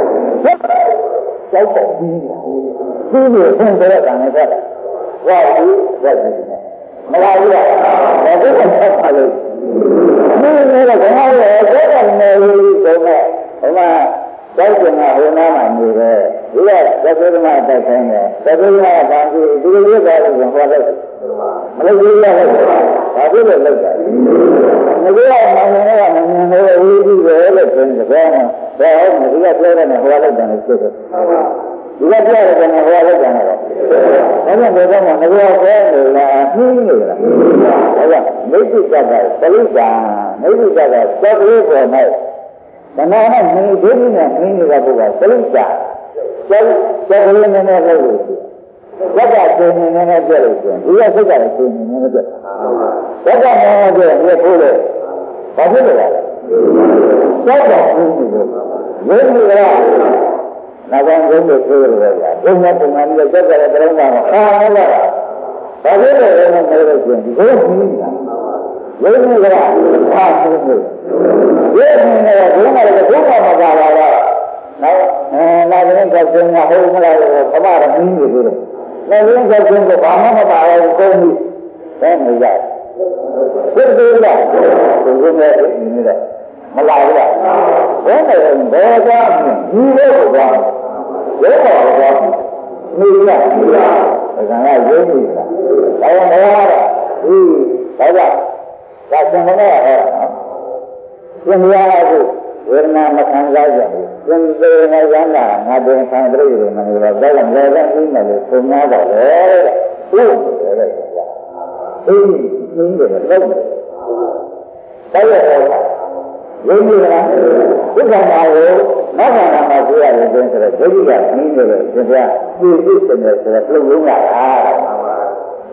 ကြောက်တယ်ပြီးနေဆင်းကြတဲ့ကံနဲ့ဆက်တာဝါဘူးဆက်နေတယ်မလာဘူးလားဘာဖြစ်လဲဆက်ပါလို့ဒီနေ့ကဘာလဲဆက်တယ်လို့ဆိုတော့ဟိုမှာကျောင်းကျင်ကဟိုနားမှာနေတယ်ဒီကသက္ကသမအတိုက်ဆိုင်တယ်သက္ကသမကဘာဖြစ်ဒီလိုလေးပါလို့ဟောလိုက်မလို့ဒီလိုလိုက်ဘာဖြစ်လို့လိုက်တာငါတို့ကမငြင်းနဲ့မငြင်းလို့ဝီးပြီးပဲလို့ဆိုရင်ဘာမှဘာမှဒီကပြောတယ်နဲ့ဟောလိုက်တယ်လို့ဆိုတယ်ဒီကပြောတယ်နဲ့ဟောလိုက်တယ်နဲ့ဒါကြောင့်ဘယ်တော့မှငါတို့ကပြောနေတာနှီးနေတာဒါကြောင့်မိစ္ဆာကပရိစ္ဆာမိစ္ဆာကသက္ကလေးပေါ်၌တဏှာနဲ့နေဒိဋ္ဌိနဲ့နေနေတာကပရိစ္ဆာသက္ကလေးနဲ့လည်းလို့သက္ကသိနေနေပြည့်လို့ဆိုရင်ဒီကစိတ်ကလည်းသိနေနေပြည့်သက္ကမောပြည့်ရဖို့လေဘာဖြစ်လဲသက္ကသိနေလို့ဝိနည်းကနာဂံဘုံလို့ပြောရတယ်ဗျာဘုံကပုံမှန်နဲ့သက္ကလည်းတရားမှာအာရလာဘာဖြစ်လဲလဲမလို့ဆိုရင်ဒီကိုပြီးနေတာဝိနည်းကဘာဖြစ်လို့ဝိနည်းကဘုံကလည်းဘုံကမပါလာတော့နောက်လာတဲ့ကစင်ကဟိုမလာတော့ဘမရမင်းကြီးလို့လည်းရင်းချက်ချင်းကဘာမှမပါဘူးကုန်ပြီဘယ်နေရဖြစ်သေးလားဒီလိုနဲ့နေတယ်မလာဘူးလားဘယ်နဲ့ဘယ်ကဒီလိုကဘာလဲတော့နေရဒါကရင်းနေတာဒါမှမဟုတ်ဒီဒါကစံနေရတော့သင်ရအခုဝေဒနာမခံစားကြဘူးသင်သေးနေရတာငါတင်ခံပြည့်တယ်မလို့တော့လည်းလည်းလည်းပြီးမယ်လို့ဆိုများတော့လေဟုတ်တယ်လေအေးနင်းတယ်လို့တိုက်ရတော့ရင်းနေလားဒုက္ခမှာကိုနောက်ခန္ဓာမှာကြည့်ရတယ်ဆိုတော့ဒိဋ္ဌိကနင်းတယ်လို့သင်ပြပြည့်စုံတယ်ဆိုတော့ပြုတ်လုံးလာတာဒ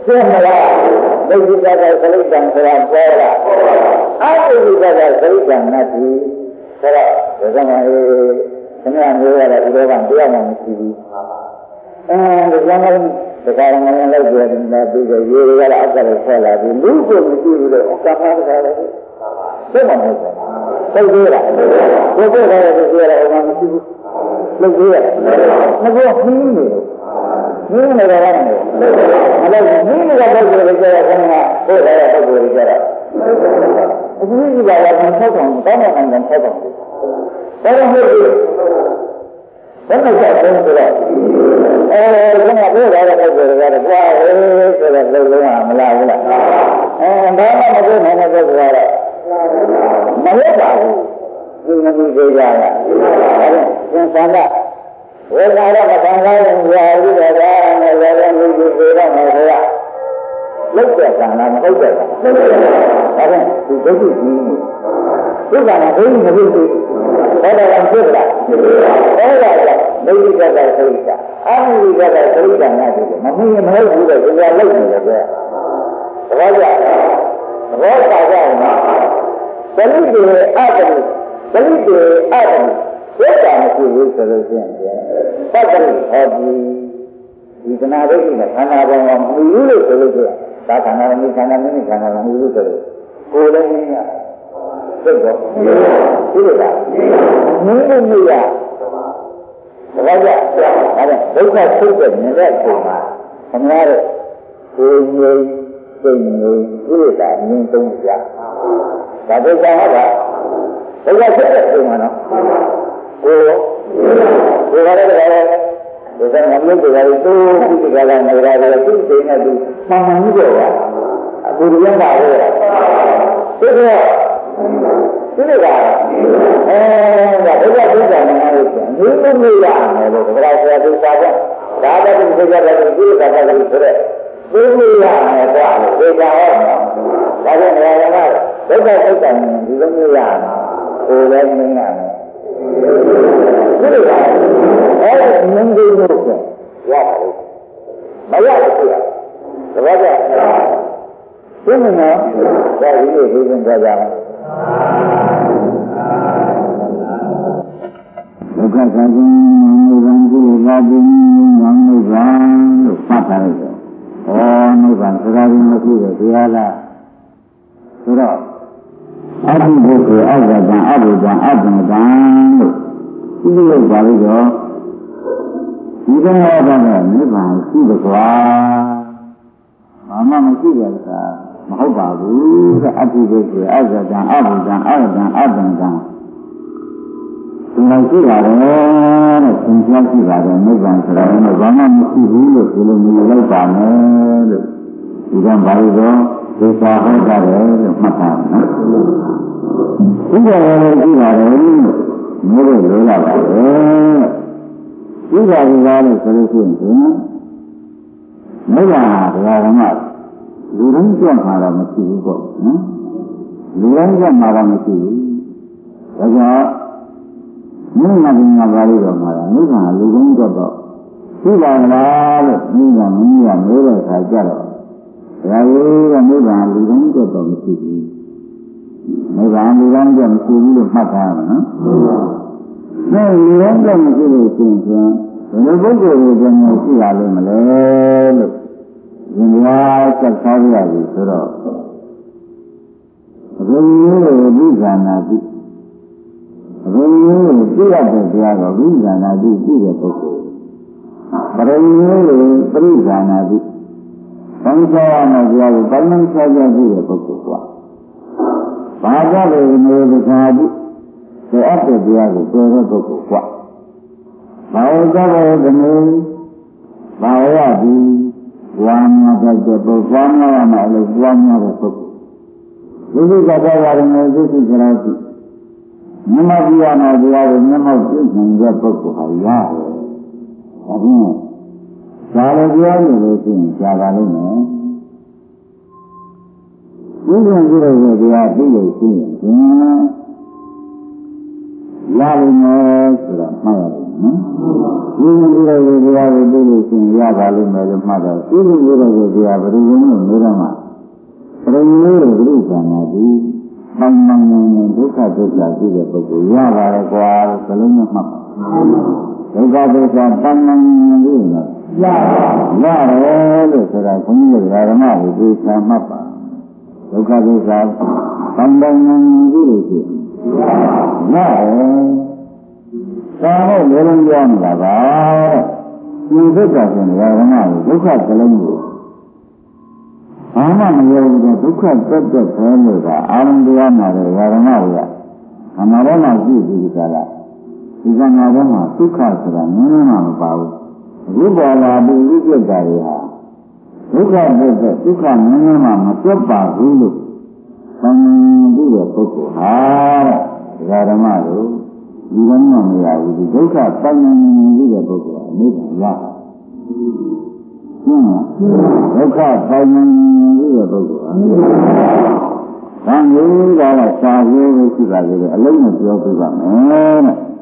ရှင်းမလားဒိဋ္ဌိကကသလိတံဆိုတာပေါ်လာအာဒိဋ္ဌိကကသလိတံနတ်ကြီးဆိုတော့ဒါကမှခဏမျိုးရတဲ့ဒီတော့ကတရားမှမရှိဘူးဒါကြောင့်ဒီကရမင်းလိုက်ပြန်လာပြီးရေတွေကလည်းအက်ကလည်းဆက်လာပြီးလူကိုမရှိဘူးတော့ကမ္ဘာကလည်းသိမှာမဟုတ်ဘူးသိသေးလားဘယ်ကိုလည်းသိရတော့မှမရှိဘူးလုပ်သေးရတယ်မကောခင်းနေတယ်နေတယ်လည်းမလုပ်ဘူးနေတယ်တော့ပြောကြတယ်ခင်ဗျာဘယ်လိုတော့ပြောကြတာအခုဒီကလည်းဆက်ဆောင်တောင်းတဲ့အောင်ဆက်ဆောင်တယ်ဒါတော့ဟုတ်ပြီဘယ်လိုဆက်ဆုံးဆိုတော့ခင်ဗျာဘယ်လိုတော့ပြောကြတယ်ကွာဆိုတော့လုံးလုံးမလားဘူးလားဒါမှမဟုတ်နိုင်တဲ့ကွာတော့မဟုတ်ပါဘူးဒီနည်းသေးကြတာသင်္သနာဝေဒနာတော့မခံစားရင်ရာပြီးတော့ဒါနဲ့လည်းမြည်ပြီးပြေတော့မယ်ဆိုရလောက်တဲ့ကံလားမဟုတ်တဲ့ကံဒါဖြင့်ဒီဒုက္ခကြီးဒုက္ခနဲ့ဘယ်လိုမဖြစ်ဘူးဘောဓဘာဖြစ်လားဘောဓဘာကမိစ္ဆာကသိတာအာမိကသိတာငါဒီမမင်းမဟုတ်ဘူးတဲ့ဒီကလောက်နေတယ်ကွာဘောကြဘောပါကြမှာသလိတေအတ္တိသလိတေအတ္တိဝိတ္တာမရှိဘူးဆိုလို့ရှိရင်သတ္တိဟောဒီဒီကနာဒိဋ္ဌိနဲ့ခန္ဓာပေါ်မှာမူလို့ဆိုလို့ရှိရင်ဒါခန္ဓာနဲ့ခန္ဓာနဲ့ခန္ဓာနဲ့မူလို့ဆိုလို့ကိုယ်လည်းမင်းရသိတော့ဒီလိုလားမင်းလည်းမရဘာကြဒါနဲ့ဒုက္ခထုတ်တဲ့မြင်တဲ့အချိန်မှာခင်ဗျားတို့ကိုယ်ငြိမ်စိတ်ငြိမ်ဒီလိုတာမြင်သုံးကြဒါဒုက္ခဟုတ်လားဒုက္ခဖြစ်တဲ့အချိန်မှာနော်ကိုယ်ကလည်းဒါကမလို့ကြတယ်သူဒီကလာနေကြတယ်သူစိတ်နဲ့သူမှန်မှန်ကြီးတော့အခုဒီရောက်ပါလေဒီကဒီကဒါဒုက္ခဒုက္ခနဲ့လို့ဆိုရင်ဒီလိုမျိုးရတယ်လို့ဒါကဆရာသူစာကဒါပဲဒီကိစ္စကဒီကကလည်းဆိုတဲ့ဒီလိုရတယ်ကွာလို့ဒီကဟောဒါကြောင့်နေရာမှာဒုက္ခဒုက္ခနဲ့ဒီလိုမျိုးရမှာကိုယ်လည်းမင်းရမယ်ဒီလိုပါအဲ့ဒီမင်းကြီးတို့ကရပါလို့မရဘူးလားဒါကြဘယ်မှာဒါဒီလိုသိနေကြကြလားဒုက္ခသံဃာနိဗ္ဗာန်ကိုလာပြီးဉာဏ်နိဗ္ဗာန်လို့ဖတ်ထားလိုက်တယ်။ဩနိဗ္ဗာန်ဆိုတာကမရှိတဲ့တရားလားဆိုတော့အဘိဓိကေအဝဒံအဘိဓံအဘိဓံလို့ဒီလိုပါလို့တော့ဒီကနေ့တော့နိဗ္ဗာန်ရှိတယ်ကွာဘာမှမရှိရတာမဟုတ်ပါဘူးတဲ့အဘိဓိကေအဝဒံအဘိဓံအဘိဓံအဘိဓံဒီလိုရှိပါတယ်တဲ့သင်ကြားရှိပါတယ်နိဗ္ဗာန်ဆိုတာကဘာမှမရှိဘူးလို့ဒီလိုမျိုးလိုက်ပါမယ်လို့ဒီကဘာလို့တော့ဒီစာဟောကြတယ်လို့မှတ်ထားတယ်နော်ဒီကလည်းရှိပါတယ်မျိုးလို့ပြောလာပါတယ်ဒီကလည်းလို့ဆိုလို့ရှိရင်နိဗ္ဗာန်ဟာဘုရားကလူတိုင်းကြွမှာတော့မရှိဘူးပေါ့နော်လူတိုင်းကြွမှာတော့မရှိဘူးဒါကြောင့်မြင့်နာပညာပါဠိတော်မှာနိဗ္ဗာန်လူတိုင်းကြတော့ရှိပါလားလို့မြင့်နာမင်းကမေးတဲ့အခါကျတော့ဘုရားကြီးကနိဗ္ဗာန်လူတိုင်းကြတော့မရှိဘူးနိဗ္ဗာန်လူတိုင်းကြမရှိဘူးလို့မှတ်ထားရမယ်နော်လူတိုင်းကြမရှိလို့ရှိရင်ဘယ်လိုပုဂ္ဂိုလ်တွေကြောင့်ရှိရလို့မလဲလို့ဒီများချက်ထားရပြီဆိုတော့ဘုရားရဲ့ဒီဇာနာတိဘုရားရဲ့သိရတဲ့တရားကဝိဇာနာတိရှိတဲ့ပုဂ္ဂိုလ်ပရိယေပရိဇာနာတိသံဃာနဲ့တရားကိုပိုင်းပိုင်းခြားခြားရှိတဲ့ပုဂ္ဂိုလ်ကဘာကြောင့်လဲနေသခါတိဒီအပ်တဲ့တရားကိုပြောတဲ့ပုဂ္ဂိုလ်ကဘာဝကြောင့်လဲဒီနေ့ဘာဝရဒီဝါညာတဲ့ပုဂ္ဂိုလ်ဝါညာရမယ်လို့ဝါညာတဲ့ပုဂ္ဂိုလ်ဒီလိုကြတဲ့ရတယ်မျိုးသိသိကြလားရှိမြတ်ပြရမှာတရားကိုမျက်မှောက်ပြုနေတဲ့ပုဂ္ဂိုလ်ဟာရတယ်။ဒါဖြင့်ဇာလည်းပြောနေလို့ရှိရင်ဇာပါလိမ့်မယ်။ဒီလိုကြည့်လို့တရားသိလို့ရှိရင်ဒီမယ်ဆိုတာမှတ်ရတယ်နော်ဒီလိုမျိုးတရားတွေသိလို့ရှိရင်ရပါလိမ့်မယ်လို့မှတ်တော့ဒီလိုမျိုးတရားဘယ်လိုမျိုးလို့နေတော့မှပရိယေရုဒုက္ခနာတိမှန်မှန်နဲ့ဒုက္ခဒုက္ခရှိတဲ့ပုဂ္ဂိုလ်ရပါတယ်ကွာဘယ်လိုမှမှတ်ဒုက္ခဒုက္ခတန်မှန်လို့နော်ရတယ်လို့ဆိုတာဘုန်းကြီးဓမ္မကိုသိချင်မှတ်ပါဒုက္ခဒုက္ခတန်မှန်လို့ရှိရင်ရတယ်သာဟုတ်လည်းလုံးပြောနေတာပါဒီဒုက္ခဆိုရင်ဓမ္မကိုဒုက္ခကလေးကိုဘာမှမရောဘူးဒုက္ခတက်တဲ့ဘဲလို့ကအာရုံတရားမှာလေဓမ္မတွေကအနာရောမှာကြည့်ပြီးကြလားဒီကနာဘောမှာဒုက္ခဆိုတာနည်းနည်းမှမပါဘူးအခုပေါ်လာပြီးဥပ္ပဒါတွေဟာဒုက္ခတက်တဲ့ဒုက္ခနည်းနည်းမှမတွက်ပါဘူးလို့သံပြီးတဲ့ပုဂ္ဂိုလ်ဟာဓမ္မတို့ဒီကနေ့မရဘူးဒီဒုက္ခတိုင်ပြီးတဲ့ပုဂ္ဂိုလ်ကအနိစ္စရဒုက္ခတိုင်ပြီးတဲ့ပုဂ္ဂိုလ်ဟာသံဃာကစာရေးလို့ရှိပါလေအလုံးနဲ့ပြောပြပါမယ်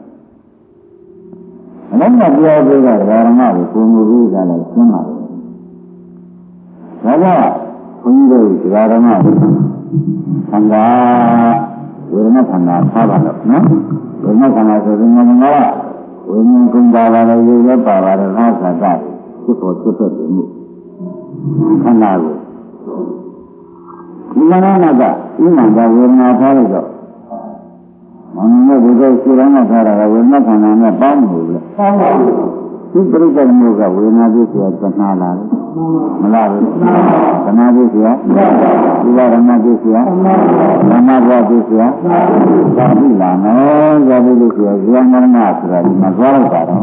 တဲ့အလုံးနဲ့ပြောပြတဲ့ဓမ္မကိုကိုယ်မူပြီးကြတယ်ရှင်းပါလေဒါကဘုန်းကြီးတို့ဓမ္မကိုသံဃာဝေဒနာခန္ဓာထားပါတော့နော်ဝေဒနာခန္ဓာဆိုရင်ငါကဝိညာဉ်ကုံပါလာတယ်ရေလည်းပါပါတယ်ငါသာတာဖြစ်ပေါ်ဖြစ်တဲ့မှုခန္ဓာကိုဒီမနနာကဥမှန်ကဝေဒနာထားလိုက်တော့မနနဲ့ဒီလိုရှိရမ်းထားတာကဝေဒနာခန္ဓာနဲ့ပေါင်းလို့လေပေါင်းပါဘူးဒီပြိဿမှုကဝေဒနာပြည့်စုံတဏှာလာတယ်မလားဘူးတဏှာပြည့်စုံဒီကဓမ္မပြည့်စုံဓမ္မဘဝပြည့်စုံသာပြီလာမယ်ဇာတိလို့ဆိုရဇာမရဏဆိုတာဒီမှာသွားလိုက်တာတော့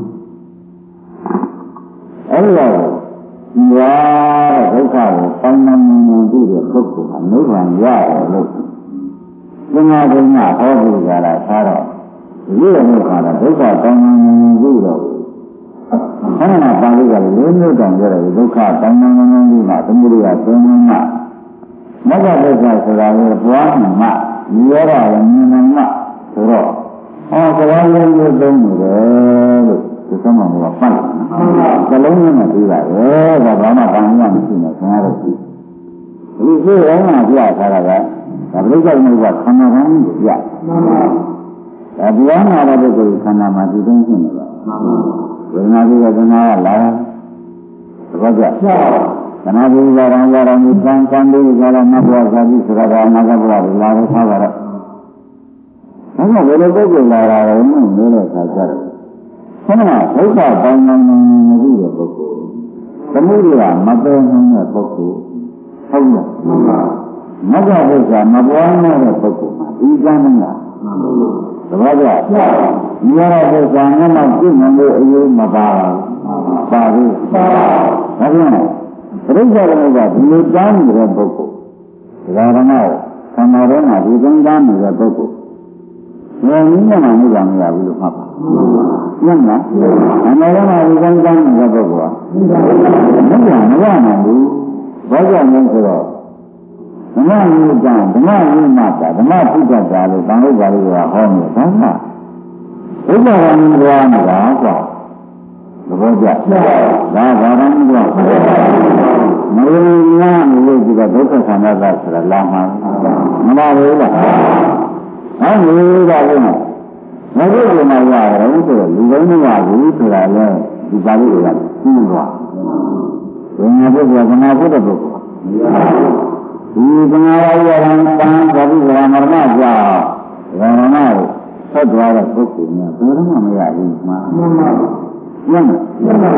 အဲ့လိုဒီရဒုက္ခကိုပေါင်းမှန်မှန်ပြီးတဲ့ပုဂ္ဂိုလ်ဟာနိဗ္ဗာန်ရတယ်လို့သင်္ဃာဒုက္ခဟောပြီးကြတာသာတော့ဒီလိုမျိုးခါတော့ဒုက္ခပေါင်းမှန်မှန်ပြီးတော့ခန္ဓာပါဠိကလေးမျိုးတောင်ပြောတယ်ဒုက္ခပေါင်းမှန်မှန်ပြီးမှသမုဒယသုံးမှန်မှမဂ္ဂဒုက္ခဆိုတာကိုပွားမှမှနိရောဓကိုမြင်မှမှဆိုတော့ဟောစကားလေးမျိုးသုံးနေတယ်လို့ဒီသမောကပတ်တယ်ကလုံးနဲ့ပြီးပါတယ်ဒါဘာမှဘာမှမရှိနဲ့ခင်ဗျားတို့ဒီစိတ်ရောင်းတာပြထားတာကဒါပြိဿမှုကခန္ဓာကောင်းကိုပြဒါပြောမှာတဲ့ပုဂ္ဂိုလ်ခန္ဓာမှာဒီသုံးဖြစ်နေပါဝေဒနာပြီးတော့နာလာသဘောကျခန္ဓာပြီးတော့ရောင်းပြီးကံပြီးတော့နတ်ဘဝဇာတိဆိုတာကအနာဂတ်ဘဝလာတော့ထားပါတော့ဒါကဘယ်လိုပုဂ္ဂိုလ်လာတာလဲမင်းလို့ခါကြတယ်ခန္ဓာဒုက္ခပေါင်းမှန်မပြီးတဲ့ပုဂ္ဂိုလ်သမုဒိယမပယ်နိုင်တဲ့ပုဂ္ဂိုလ်ဟုတ်လားမဂ္ဂဒုက္ခမပွားနိုင်တဲ့ပုဂ္ဂိုလ်ဒီကံမှာသဘောကျဒီရတဲ့ဒုက္ခနဲ့မှပြည့်နေလို့အရေးမပါဘူးပါဘူးဒါကြောင့်ပြိဿရမေကဒီလိုတန်းနေတဲ့ပုဂ္ဂိုလ်ဒါကမှသမာဓိမှာဒီကံတန်းနေတဲ့ပုဂ္ဂိုလ်ဘယ်နည်းမှမရဘူးလို့မှတ်ပါညံ့လားအမေကမှဒီကံတန်းနေတဲ့ပုဂ္ဂိုလ်ကမရနိုင်ဘူးဘာကြောင့်လဲဆိုတော့ဓမ္မမျိုးကဓမ္မမျိုးမှတာဓမ္မပုဒ္ဒတာလို့ဘာလို့ပါလို့ဟောနေဒါမှဘုရားရံပြောနေတာကွာသဘောကျဒါဘာမှမပြောမလို့ညာလို့ဒီကဒုက္ခဆန္ဒကဆိုတာလာမှာမလားဘူးလားအဲ့ဒီကလည်းမဟုတ်ဘူးမရဘူးဆိုတော့လူလုံးမရဘူးဆိုတာလဲဒီပါဠိတွေကသိသွားဘယ်မှာပုဂ္ဂိုလ်ကနာဖို့တဲ့ပုဂ္ဂိုလ်ဒီသံဃာရရံတန်ဗုဒ္ဓဘာမရဏကြောင့်ဓမ္မကိုဆက်သွားတဲ့ပုဂ္ဂိုလ်များဘယ်တော့မှမရဘူးမှာမှန်ပါဘယ်တော့မှဒီ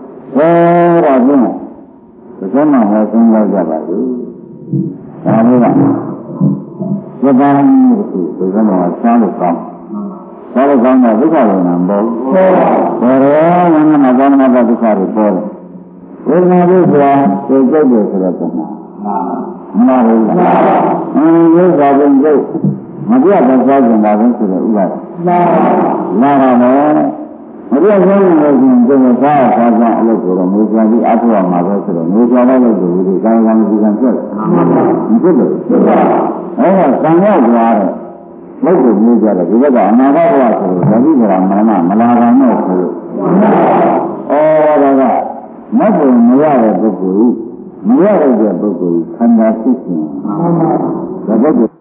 ကမှဟောဆုံးလိုက်ကြပါဘူးဒါမျိုးကသဗ္ဗံဒီကမှဆောင်းလို့ကောင်းဆောင်းလို့ကောင်းတော့ဒုက္ခဝေဒနာမပေါ်ဘူးဘယ်တော့မှမကောင်းတဲ့ဒုက္ခတွေပေါ်တယ်ဝေဒနာတွေဆိုတာသိကြတယ်ဆိုတော့မနာဘူးလားဒီသာဘုံကျုပ်မပြတ်တော့စားကြတာပဲဆိုတော့ဥပါဒလာပါမယ်မပြတ်ဆုံးလို့ကျုံစားစားအလုပ်ကိုတော့မေးကြပြီးအထောက်အမှာပဲဆိုတော့မေးကြတဲ့လို့ဒီလိုကောင်းကောင်းဒီကံပြတ်မဖြစ်လို့အဲ့ဒါသံဃာကြားတဲ့လောက်ကိုပြေးကြတယ်ဒီဘက်ကအနာဂတ်ဘဝဆိုလို့ဓမ္မိကရာမရဏမလာကံတော့ဆိုလို့ဒါကမတ်ကိုမရတဲ့ပုဂ္ဂိုလ်မရတဲ့ပုဂ္ဂိုလ်ခန္ဓာဖြစ်ခြင်းဒါပုဂ္ဂိုလ်